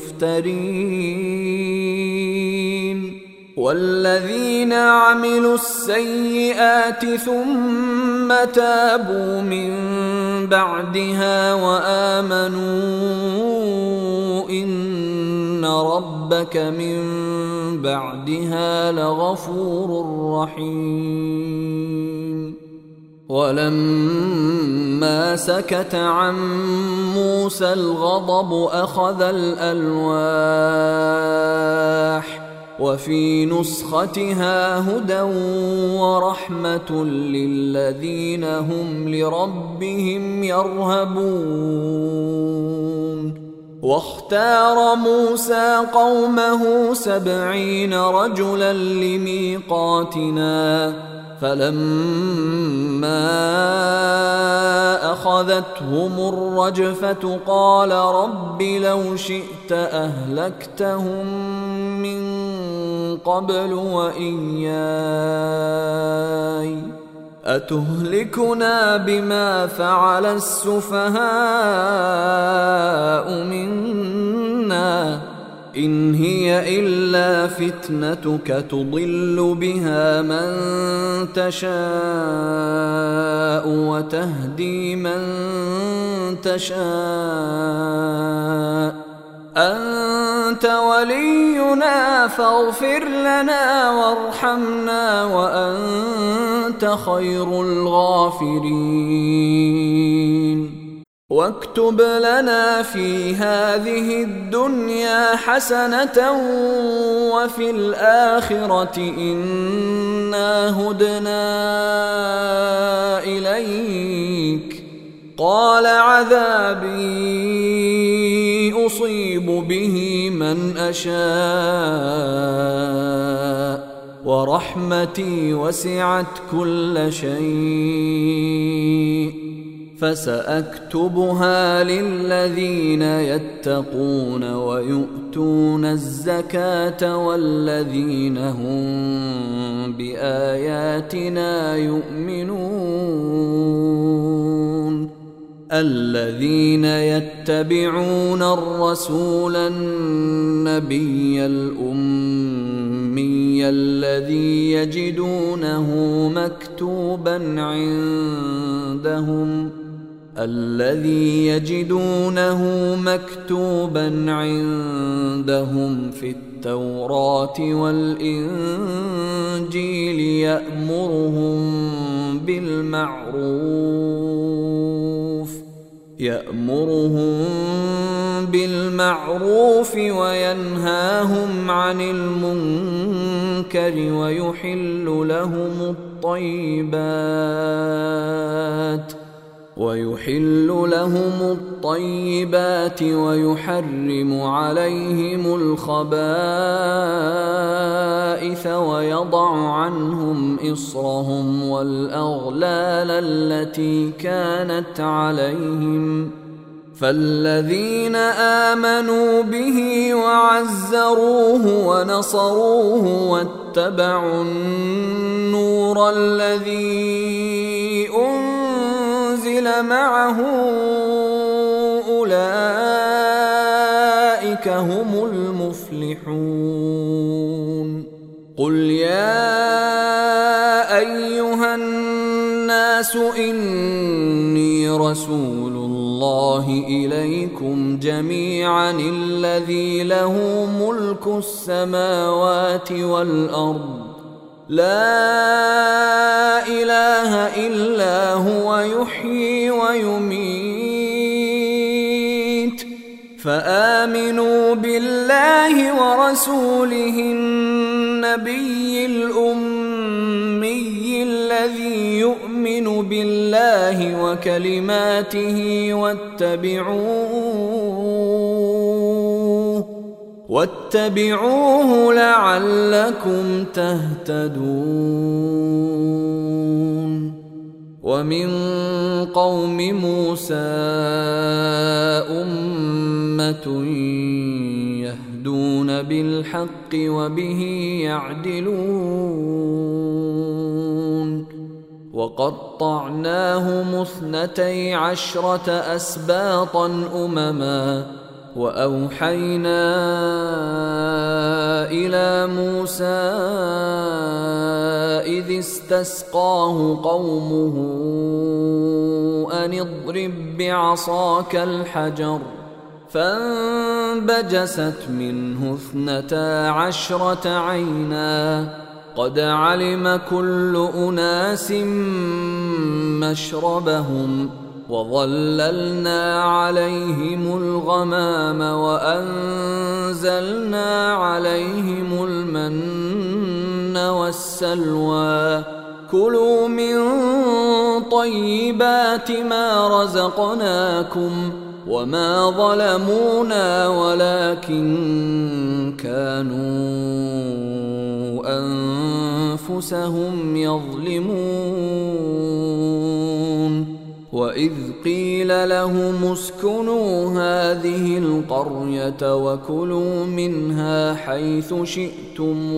المفترين والذين عملوا السيئات ثم تابوا من بعدها وآمنوا إن ربك من بعدها لغفور رحيم. ولما سكت عن موسى الغضب أخذ الألواح وفي نسختها هدى ورحمة للذين هم لربهم يرهبون. واختار موسى قومه 70 رجلا لميقاتنا، فلما أخذتهم الرجفة قال رب لو شئت أهلكتهم من قبل وإياي أتهلكنا بما فعل السفهاء منا إن هي إلا فتنتك تضل بها من تشاء وتهدي من تشاء أنت ولينا فاغفر لنا وارحمنا وأنت خير الغافرين. واكتب لنا في هذه الدنيا حسنة وفي الآخرة إنا هدنا إليك. قال عذابي أصيب به من أشاء ورحمتي وسعت كل شيء فسأكتبها للذين يتقون ويؤتون الزكاة والذين هم بآياتنا يؤمنون. الذين يتبعون الرسول النبي الأمي الذي يجدونه مكتوبا عندهم في التوراة والإنجيل يأمرهم بالمعروف وينهاهم عن المنكر ويحل لهم الطيبات ويحرم عليهم الخبائث ويضع عنهم إصرهم والأغلال التي كانت عليهم. فالذين آمنوا به وعزروه ونصروه واتبعوا النور الذي أنزل معه أولئك هم المفلحون. قل يا أيها الناس إني رسول الله إليكم جميعا الذي له ملك السماوات والأرض لا إله إلا هو يحيي ويميت فآمنوا بالله ورسوله النبي الأمي الذي يؤمن بالله وكلماته واتبعوه لعلكم تهتدون. ومن قوم موسى أمة يهدون بالحق وبه يعدلون. وقطعناهم 12 أسباطا أمما وأوحينا إلى موسى إذ استسقاه قومه أن اضرب بعصاك الحجر فانبجست منه 12 عينا قد علم كل أناس مشربهم وظللنا عليهم الغمام وأنزلنا عليهم المن والسلوى كلوا من طيبات ما رزقناكم وما ظلمونا ولكن كانوا أنفسهم يظلمون وإذ قيل لهم اسكنوا هذه القرية وكلوا منها حيث شئتم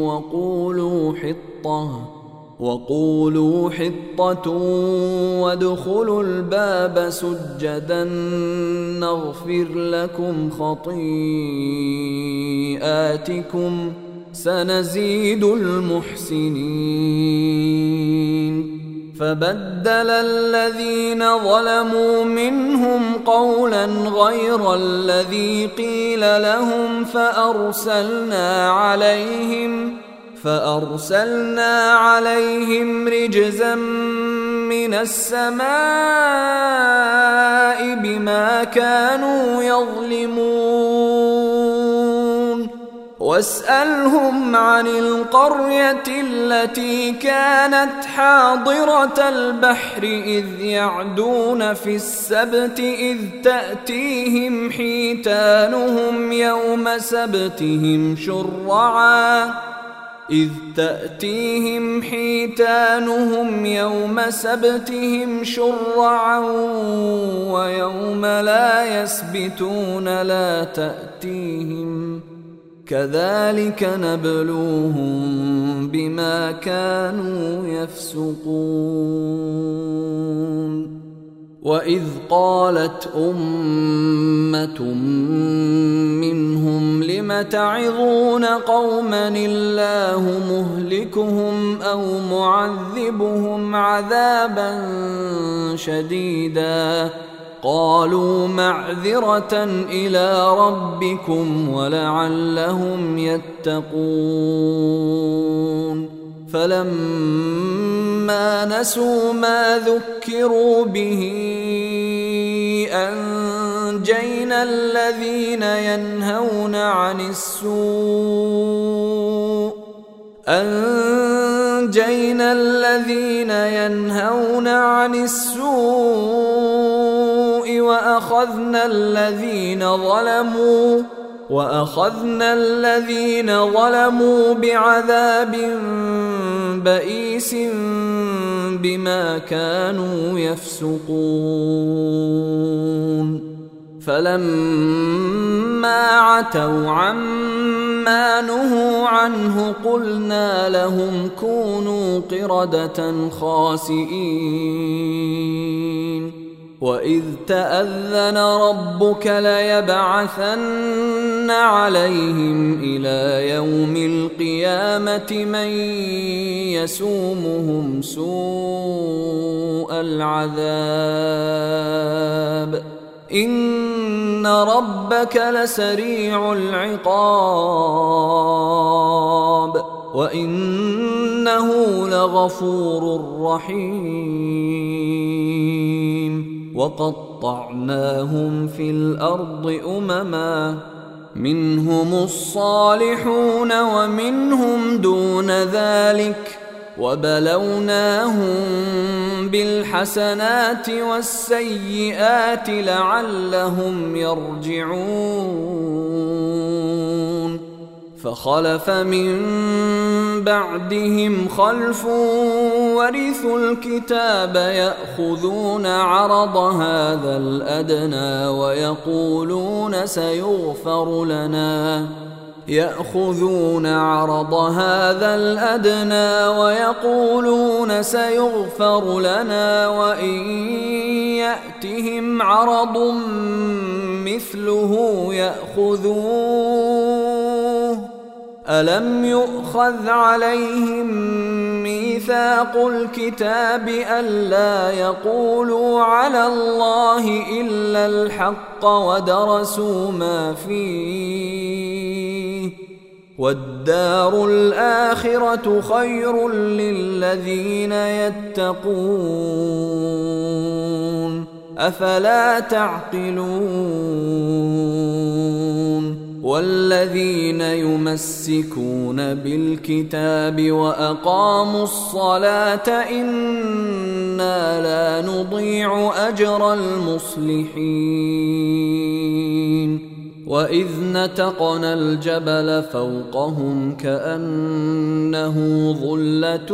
وقولوا حطة وادخلوا الباب سجدا نغفر لكم خطيئاتكم سنزيد المحسنين فبدل الذين ظلموا منهم قولا غير الذي قيل لهم فأرسلنا عليهم رجزا من السماء بما كانوا يظلمون واسألهم عن القرية التي كانت حاضرة البحر إذ يعدون في السبت إذ تأتيهم حيتانهم يوم سبتهم شرعا ويوم لا يسبتون لا تأتيهم كذلك نبلوهم بما كانوا يفسقون وإذ قالت أمة منهم لم تعظون قوما الله مهلكهم أو معذبهم عذابا شديدا قالوا معذرة إلى ربكم ولعلهم يتقون فلما نسوا ما ذكروا به أنجينا الذين ينهون عن السوء وأخذنا الذين ظلموا بعذاب بئيس بما كانوا يفسقون فلما عتوا عما نهوا عنه قلنا لهم كونوا قردة خاسئين وإذ تأذن ربك ليبعثن عليهم إلى يوم القيامة من يسومهم سوء العذاب إن ربك لسريع العقاب وإنه لغفور رحيم وقطعناهم في الأرض أمما منهم الصالحون ومنهم دون ذلك وبلوناهم بالحسنات والسيئات لعلهم يرجعون فخلف من بعدهم خلف ورثوا الكتاب يأخذون عرض هذا الأدنى ويقولون سيغفر لنا وإن يأتهم عرض مثله يأخذوه ألم يؤخذ عليهم ميثاق الكتاب ألا يقولوا على الله إلا الحق ودرسوا ما فيه والدار الآخرة خير للذين يتقون أفلا تعقلون والذين يمسكون بالكتاب وأقاموا الصلاة إنا لا نضيع أجر المصلحين وإذ نتقنا الجبل فوقهم كأنه ظلة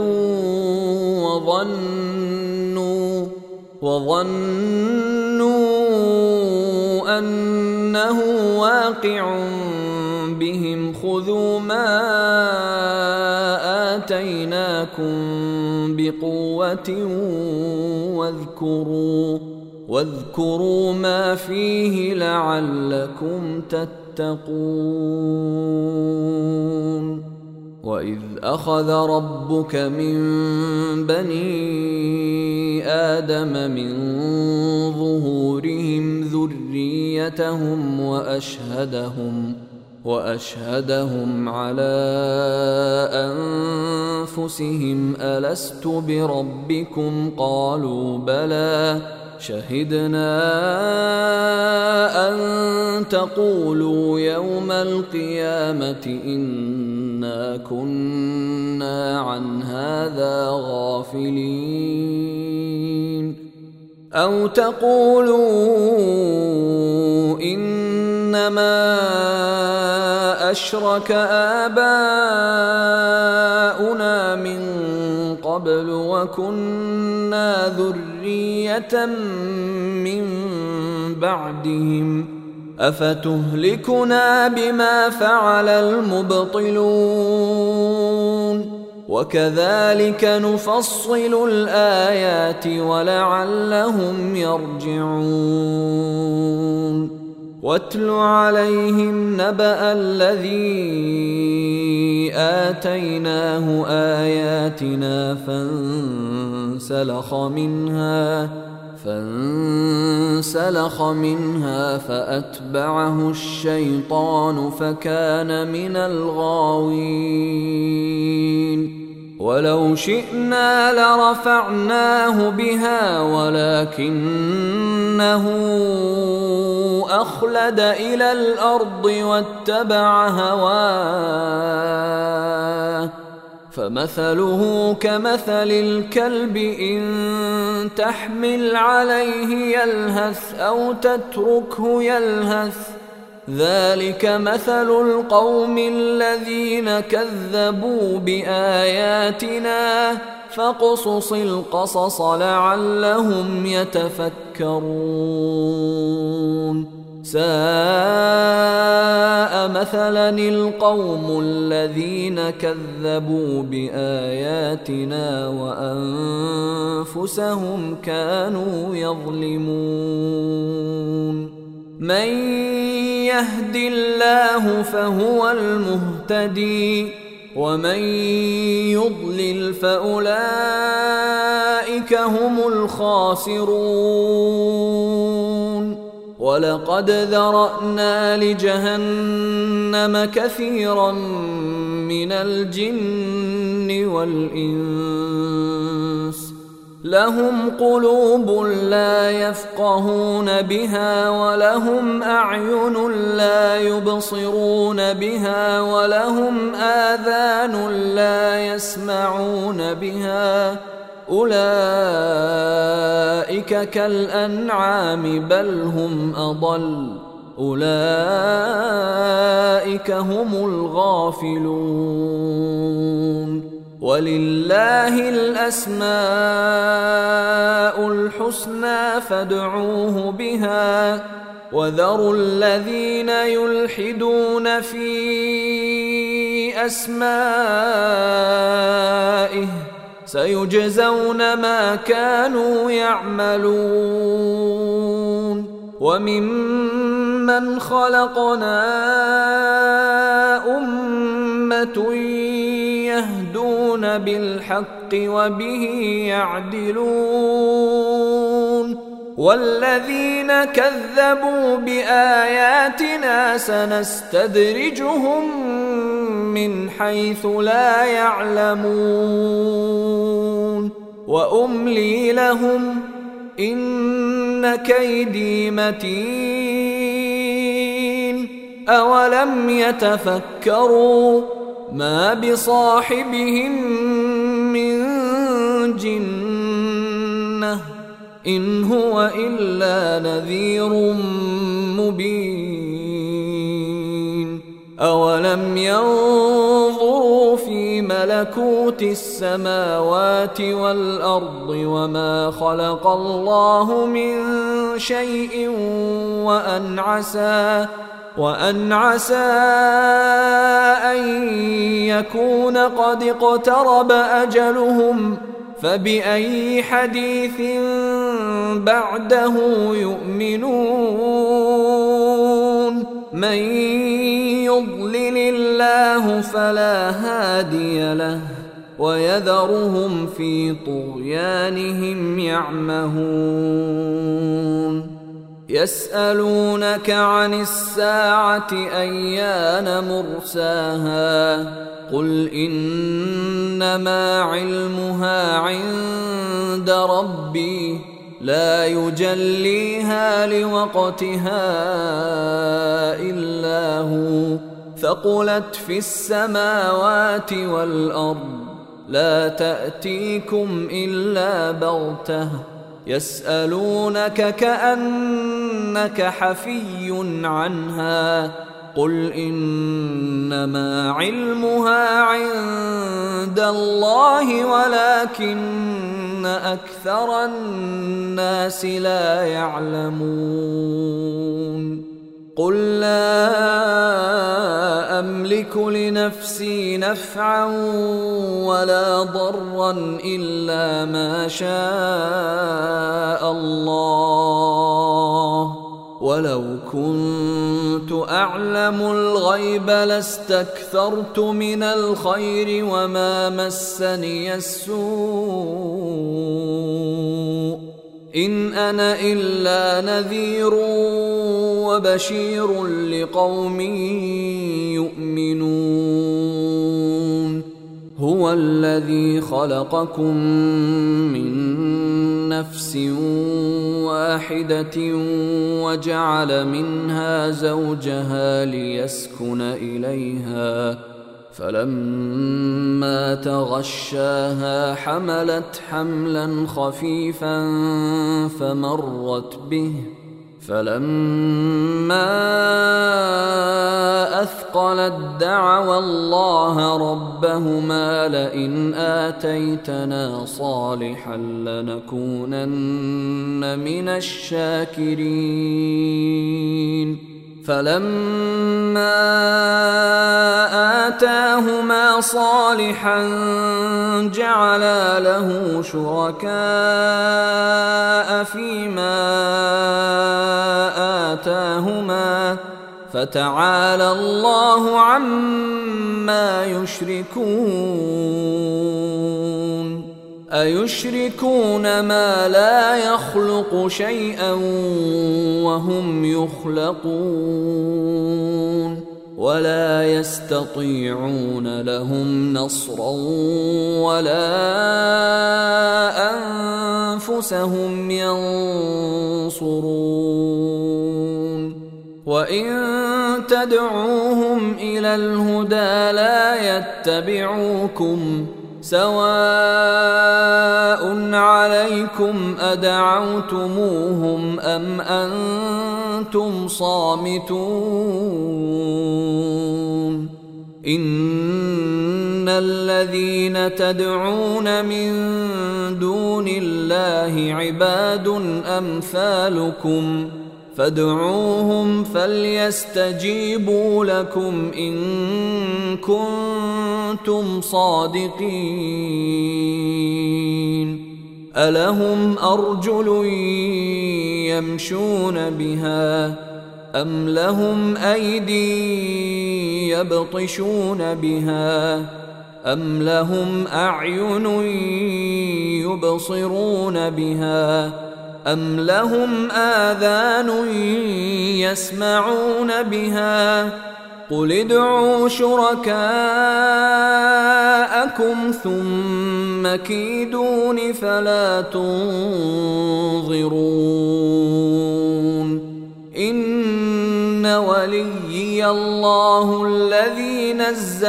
وظنوا أنه واقع بهم خذوا ما آتيناكم بقوة واذكروا ما فيه لعلكم تتقون وإذ أخذ ربك من بني آدم من ظهورهم ذريتهم وأشهدهم على أنفسهم ألست بربكم قالوا بلى شهدنا أن تقولوا يوم القيامة إنا كنا عن هذا غافلين أو تقولوا إنما أشرك آباؤنا من قبل وكنا ذرية من بعدهم أفتهلكنا بما فعل المبطلون وكذلك نفصل الآيات ولعلهم يرجعون واتل عليهم نبأ الذي آتيناه آياتنا فانسلخ منها فأتبعه الشيطان فكان من الغاوين ولو شئنا لرفعناه بها ولكنه أخلد إلى الأرض واتبع هواه فمثله كمثل الكلب إن تحمل عليه يلهث أو تتركه يلهث ذلك مثل القوم الذين كذبوا بآياتنا فاقصص القصص لعلهم يتفكرون ساء مثلا القوم الذين كذبوا بآياتنا وأنفسهم كانوا يظلمون من يهد الله فهو المهتدي ومن يضلل فأولئك هم الخاسرون ولقد ذرأنا لجهنم كثيرا من الجن والإنس لهم قلوب لا يفقهون بها ولهم أعين لا يبصرون بها ولهم آذان لا يسمعون بها أولئك كالأنعام بل هم أضل أولئك هم الغافلون ولله الأسماء الحسنى فادعوه بها وذروا الذين يلحدون في أسمائه سيجزون ما كانوا يعملون وممن خلقنا أمة أمة يهدون بالحق وبه يعدلون والذين كذبوا بآياتنا سنستدرجهم من حيث لا يعلمون وأملي لهم إن كيدي متين أولم يتفكروا ما بصاحبهم من جنة إن هو إلا نذير مبين أولم ينظروا في ملكوت السماوات والأرض وما خلق الله من شيء وأن عسى أن يكون قد اقترب أجلهم فبأي حديث بعده يؤمنون من يضلل الله فلا هادي له ويذرهم في طغيانهم يعمهون يسألونك عن الساعة أيان مرساها قل إنما علمها عند ربي لا يجليها لوقتها إلا هو ثقلت في السماوات والأرض لا تأتيكم إلا بغتة يسألونك كأنك حفي عنها قل إنما علمها عند الله ولكن أكثر الناس لا يعلمون قل لا أملك لنفسي نفعا ولا ضرا إلا ما شاء الله ولو كنت أعلم الغيب لاستكثرت من الخير وما مسني السوء إن أنا إلا نذير وبشير لقوم يؤمنون هو الذي خلقكم من نفس واحدة وجعل منها زوجها ليسكن إليها فلما تغشاها حملت حملا خفيفا فمرت به فلما أثقلت دعوا الله ربهما لئن آتيتنا صالحا لنكونن من الشاكرين فلما آتاهما صالحا جعلا له شركاء فيما آتاهما فتعالى الله عما يشركون أيشركون ما لا يخلق شيئا وهم يخلقون ولا يستطيعون لهم نصرا ولا أنفسهم ينصرون وإن تدعوهم إلى الهدى لا يتبعوكم سواء عليكم أدعوتموهم أم أنتم صامتون إن الذين تدعون من دون الله عباد أمثالكم فادعوهم فليستجيبوا لكم إن كنتم صادقين ألهم أرجل يمشون بها أم لهم أيدي يبطشون بها أم لهم أعين يبصرون بها أم لهم آذان يسمعون بها قل ادعوا شركاءكم ثم كيدون فلا تنظرون إن وليي الله الذي نزل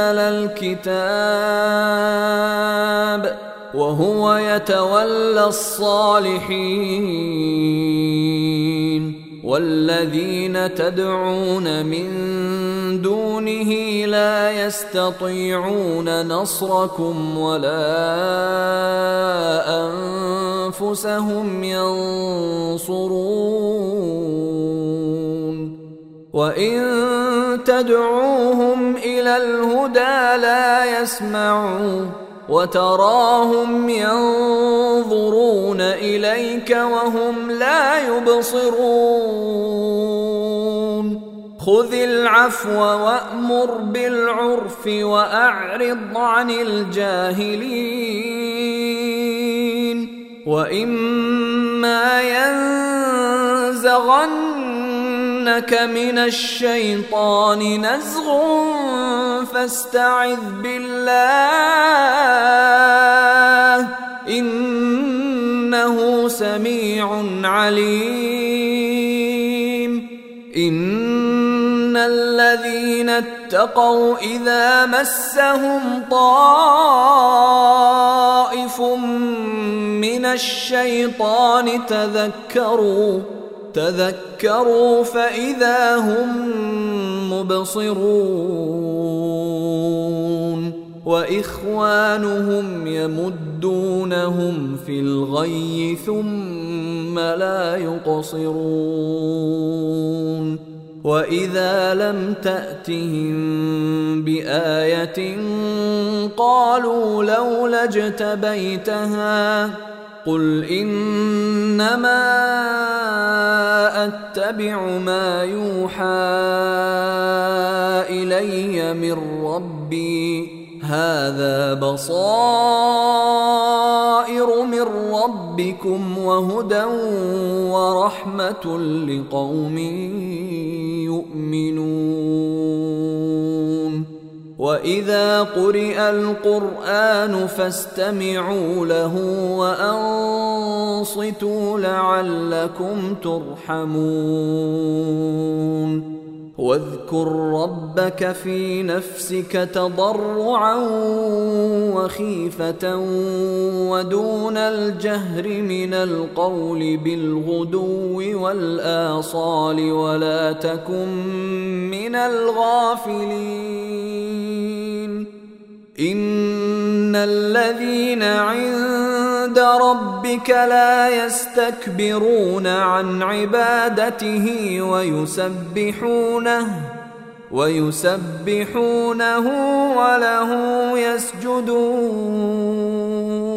الكتاب وهو يتولى الصالحين والذين تدعون من دونه لا يستطيعون نصركم ولا أنفسهم ينصرون وإن تدعوهم إلى الهدى لا يسمعوا وتراهم ينظرون إليك وهم لا يبصرون خذ العفو وأمر بالعرف وأعرض عن الجاهلين وإما ينزغنك من الشيطان نزغ فاستعذ بالله إنه سميع عليم إن الذين اتقوا إذا مسهم طائف من الشيطان تذكروا فإذا هم مبصرون وإخوانهم يمدونهم في الغي ثم لا يقصرون وإذا لم تأتهم بآية قالوا لولا اجتبيتها قل إنما أتبع ما يوحى إلي من ربي هذا بصائر من ربكم وهدى ورحمة لقوم يؤمنون وإذا قرئ القرآن فاستمعوا له وأنصتوا لعلكم ترحمون واذكر ربك في نفسك تضرعا وخيفة ودون الجهر من القول بالغدو والآصال ولا تكن من الغافلين إن الذين عند ربك لا يستكبرون عن عبادته ويسبحونه وله يسجدون